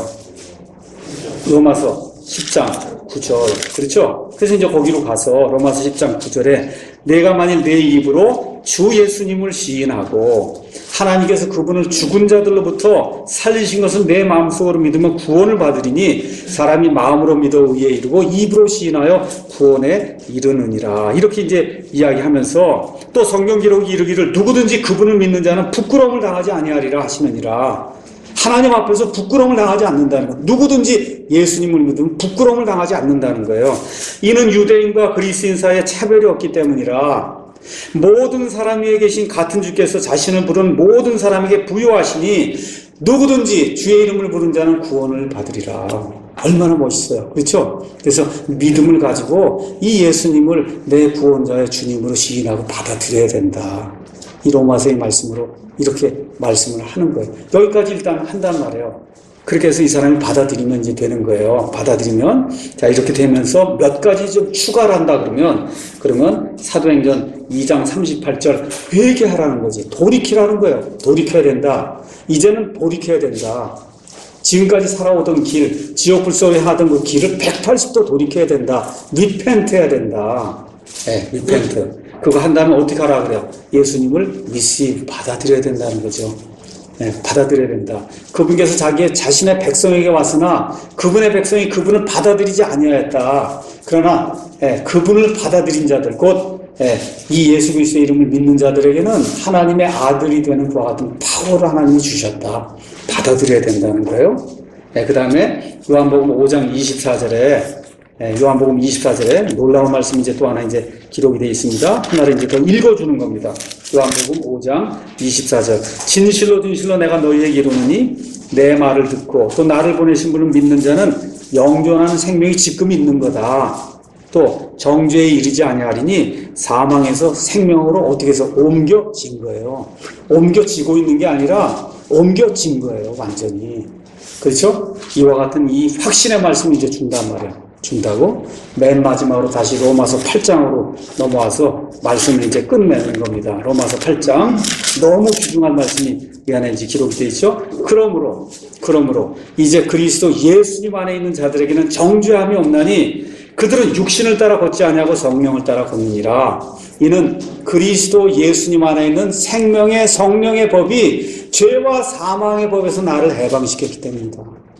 로마서 십 장 구 절. 그렇죠? 그래서 이제 거기로 가서 로마서 십 장 구 절에 내가 만일 내 입으로 주 예수님을 시인하고 하나님께서 그분을 죽은 자들로부터 살리신 것을 내 마음속으로 믿으면 구원을 받으리니 사람이 마음으로 믿어 의에 이르고 입으로 시인하여 구원에 이르느니라. 이렇게 이제 이야기하면서 또 성경 기록이 이르기를 누구든지 그분을 믿는 자는 부끄러움을 당하지 아니하리라 하시느니라. 하나님 앞에서 부끄러움을 당하지 않는다는 것. 누구든지 예수님을 믿으면 부끄러움을 당하지 않는다는 거예요. 이는 유대인과 그리스인 사이에 차별이 없기 때문이라. 모든 사람 위에 계신 같은 주께서 자신을 부른 모든 사람에게 부여하시니 누구든지 주의 이름을 부른 자는 구원을 받으리라. 얼마나 멋있어요. 그렇죠? 그래서 믿음을 가지고 이 예수님을 내 구원자의 주님으로 시인하고 받아들여야 된다. 이 로마서의 말씀으로 이렇게 말씀을 하는 거예요. 여기까지 일단 한단 말이에요. 그렇게 해서 이 사람이 받아들이면 이제 되는 거예요. 받아들이면, 자, 이렇게 되면서 몇 가지 좀 추가를 한다 그러면, 그러면 사도행전 이 장 삼십팔 절 회개하라는 거지. 돌이키라는 거예요. 돌이켜야 된다. 이제는 돌이켜야 된다. 지금까지 살아오던 길, 지옥불 속에 하던 그 길을 백팔십 도 돌이켜야 된다. 리펜트 해야 된다. 네, 리펜트. 그거 한다면 어떻게 하라 그래요? 예수님을 receive, 받아들여야 된다는 거죠. 네, 받아들여야 된다. 그분께서 자기의 자신의 백성에게 왔으나 그분의 백성이 그분을 받아들이지 아니하였다. 그러나 예, 그분을 받아들인 자들, 곧 예, 이 예수 그리스도의 이름을 믿는 자들에게는 하나님의 아들이 되는 그와 같은 파워를 하나님이 주셨다. 받아들여야 된다는 거예요. 예, 그 다음에 요한복음 오 장 이십사 절에 예, 요한복음 이십사 절에 놀라운 말씀이 이제 또 하나 이제 기록이 되어 있습니다. 하나를 이제 더 읽어주는 겁니다. 요한복음 오 장 이십사 절. 진실로 진실로 내가 너희에게 이르노니 내 말을 듣고 또 나를 보내신 분을 믿는 자는 영존하는 생명이 지금 있는 거다. 또 정죄에 이르지 아니하리니 사망에서 생명으로 어떻게 해서 옮겨진 거예요. 옮겨지고 있는 게 아니라 옮겨진 거예요. 완전히. 그렇죠? 이와 같은 이 확신의 말씀을 이제 준단 말이에요. 준다고 맨 마지막으로 다시 로마서 팔 장으로 넘어와서 말씀을 이제 끝내는 겁니다. 로마서 팔 장 너무 귀중한 말씀이 이 안에 이제 기록이 되어 있죠. 그러므로 그러므로 이제 그리스도 예수님 안에 있는 자들에게는 정죄함이 없나니 그들은 육신을 따라 걷지 아니하고 성령을 따라 걷느니라. 이는 그리스도 예수님 안에 있는 생명의 성령의 법이 죄와 사망의 법에서 나를 해방시켰기 때문이다.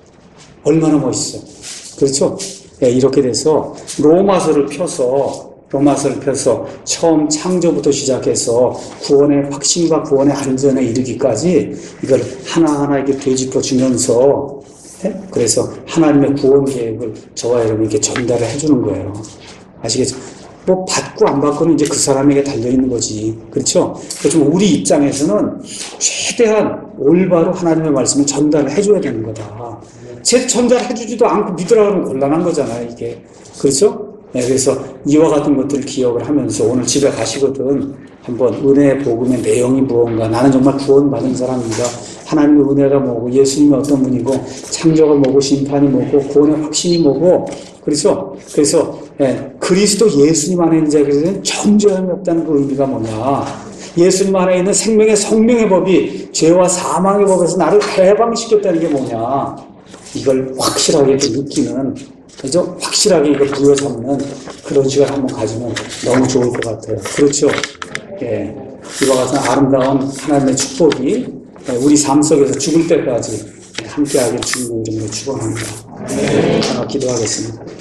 얼마나 멋있어요. 그렇죠? 네, 이렇게 돼서 로마서를 펴서 로마서를 펴서 처음 창조부터 시작해서 구원의 확신과 구원의 안전에 이르기까지 이걸 하나하나 이렇게 되짚어 주면서 네? 그래서 하나님의 구원 계획을 저와 여러분에게 전달을 해주는 거예요. 아시겠죠? 뭐 받고 안 받고는 이제 그 사람에게 달려 있는 거지. 그렇죠? 그렇지만 우리 입장에서는 최대한 올바로 하나님의 말씀을 전달을 해줘야 되는 거다. 제 전달해주지도 않고 믿으라 그러면 곤란한 거잖아요, 이게. 그렇죠? 네, 그래서 이와 같은 것들을 기억을 하면서 오늘 집에 가시거든 한번 은혜의 복음의 내용이 무언가, 나는 정말 구원받은 사람인가, 하나님의 은혜가 뭐고, 예수님이 어떤 분이고, 창조가 뭐고, 심판이 뭐고, 구원의 확신이 뭐고, 그렇죠? 그래서 예, 그리스도 예수님 안에 있는 자에게는 정죄함이 없다는 그 의미가 뭐냐. 예수님 안에 있는 생명의 성령의 법이 죄와 사망의 법에서 나를 해방시켰다는 게 뭐냐. 이걸 확실하게 느끼는, 그죠? 확실하게 이걸 부여잡는 그런 시간 한번 가지면 너무 좋을 것 같아요. 그렇죠? 예. 이와 같은 아름다운 하나님의 축복이 우리 삶 속에서 죽을 때까지 함께하길 주님의 이름으로 축원합니다. 네. 기도하겠습니다.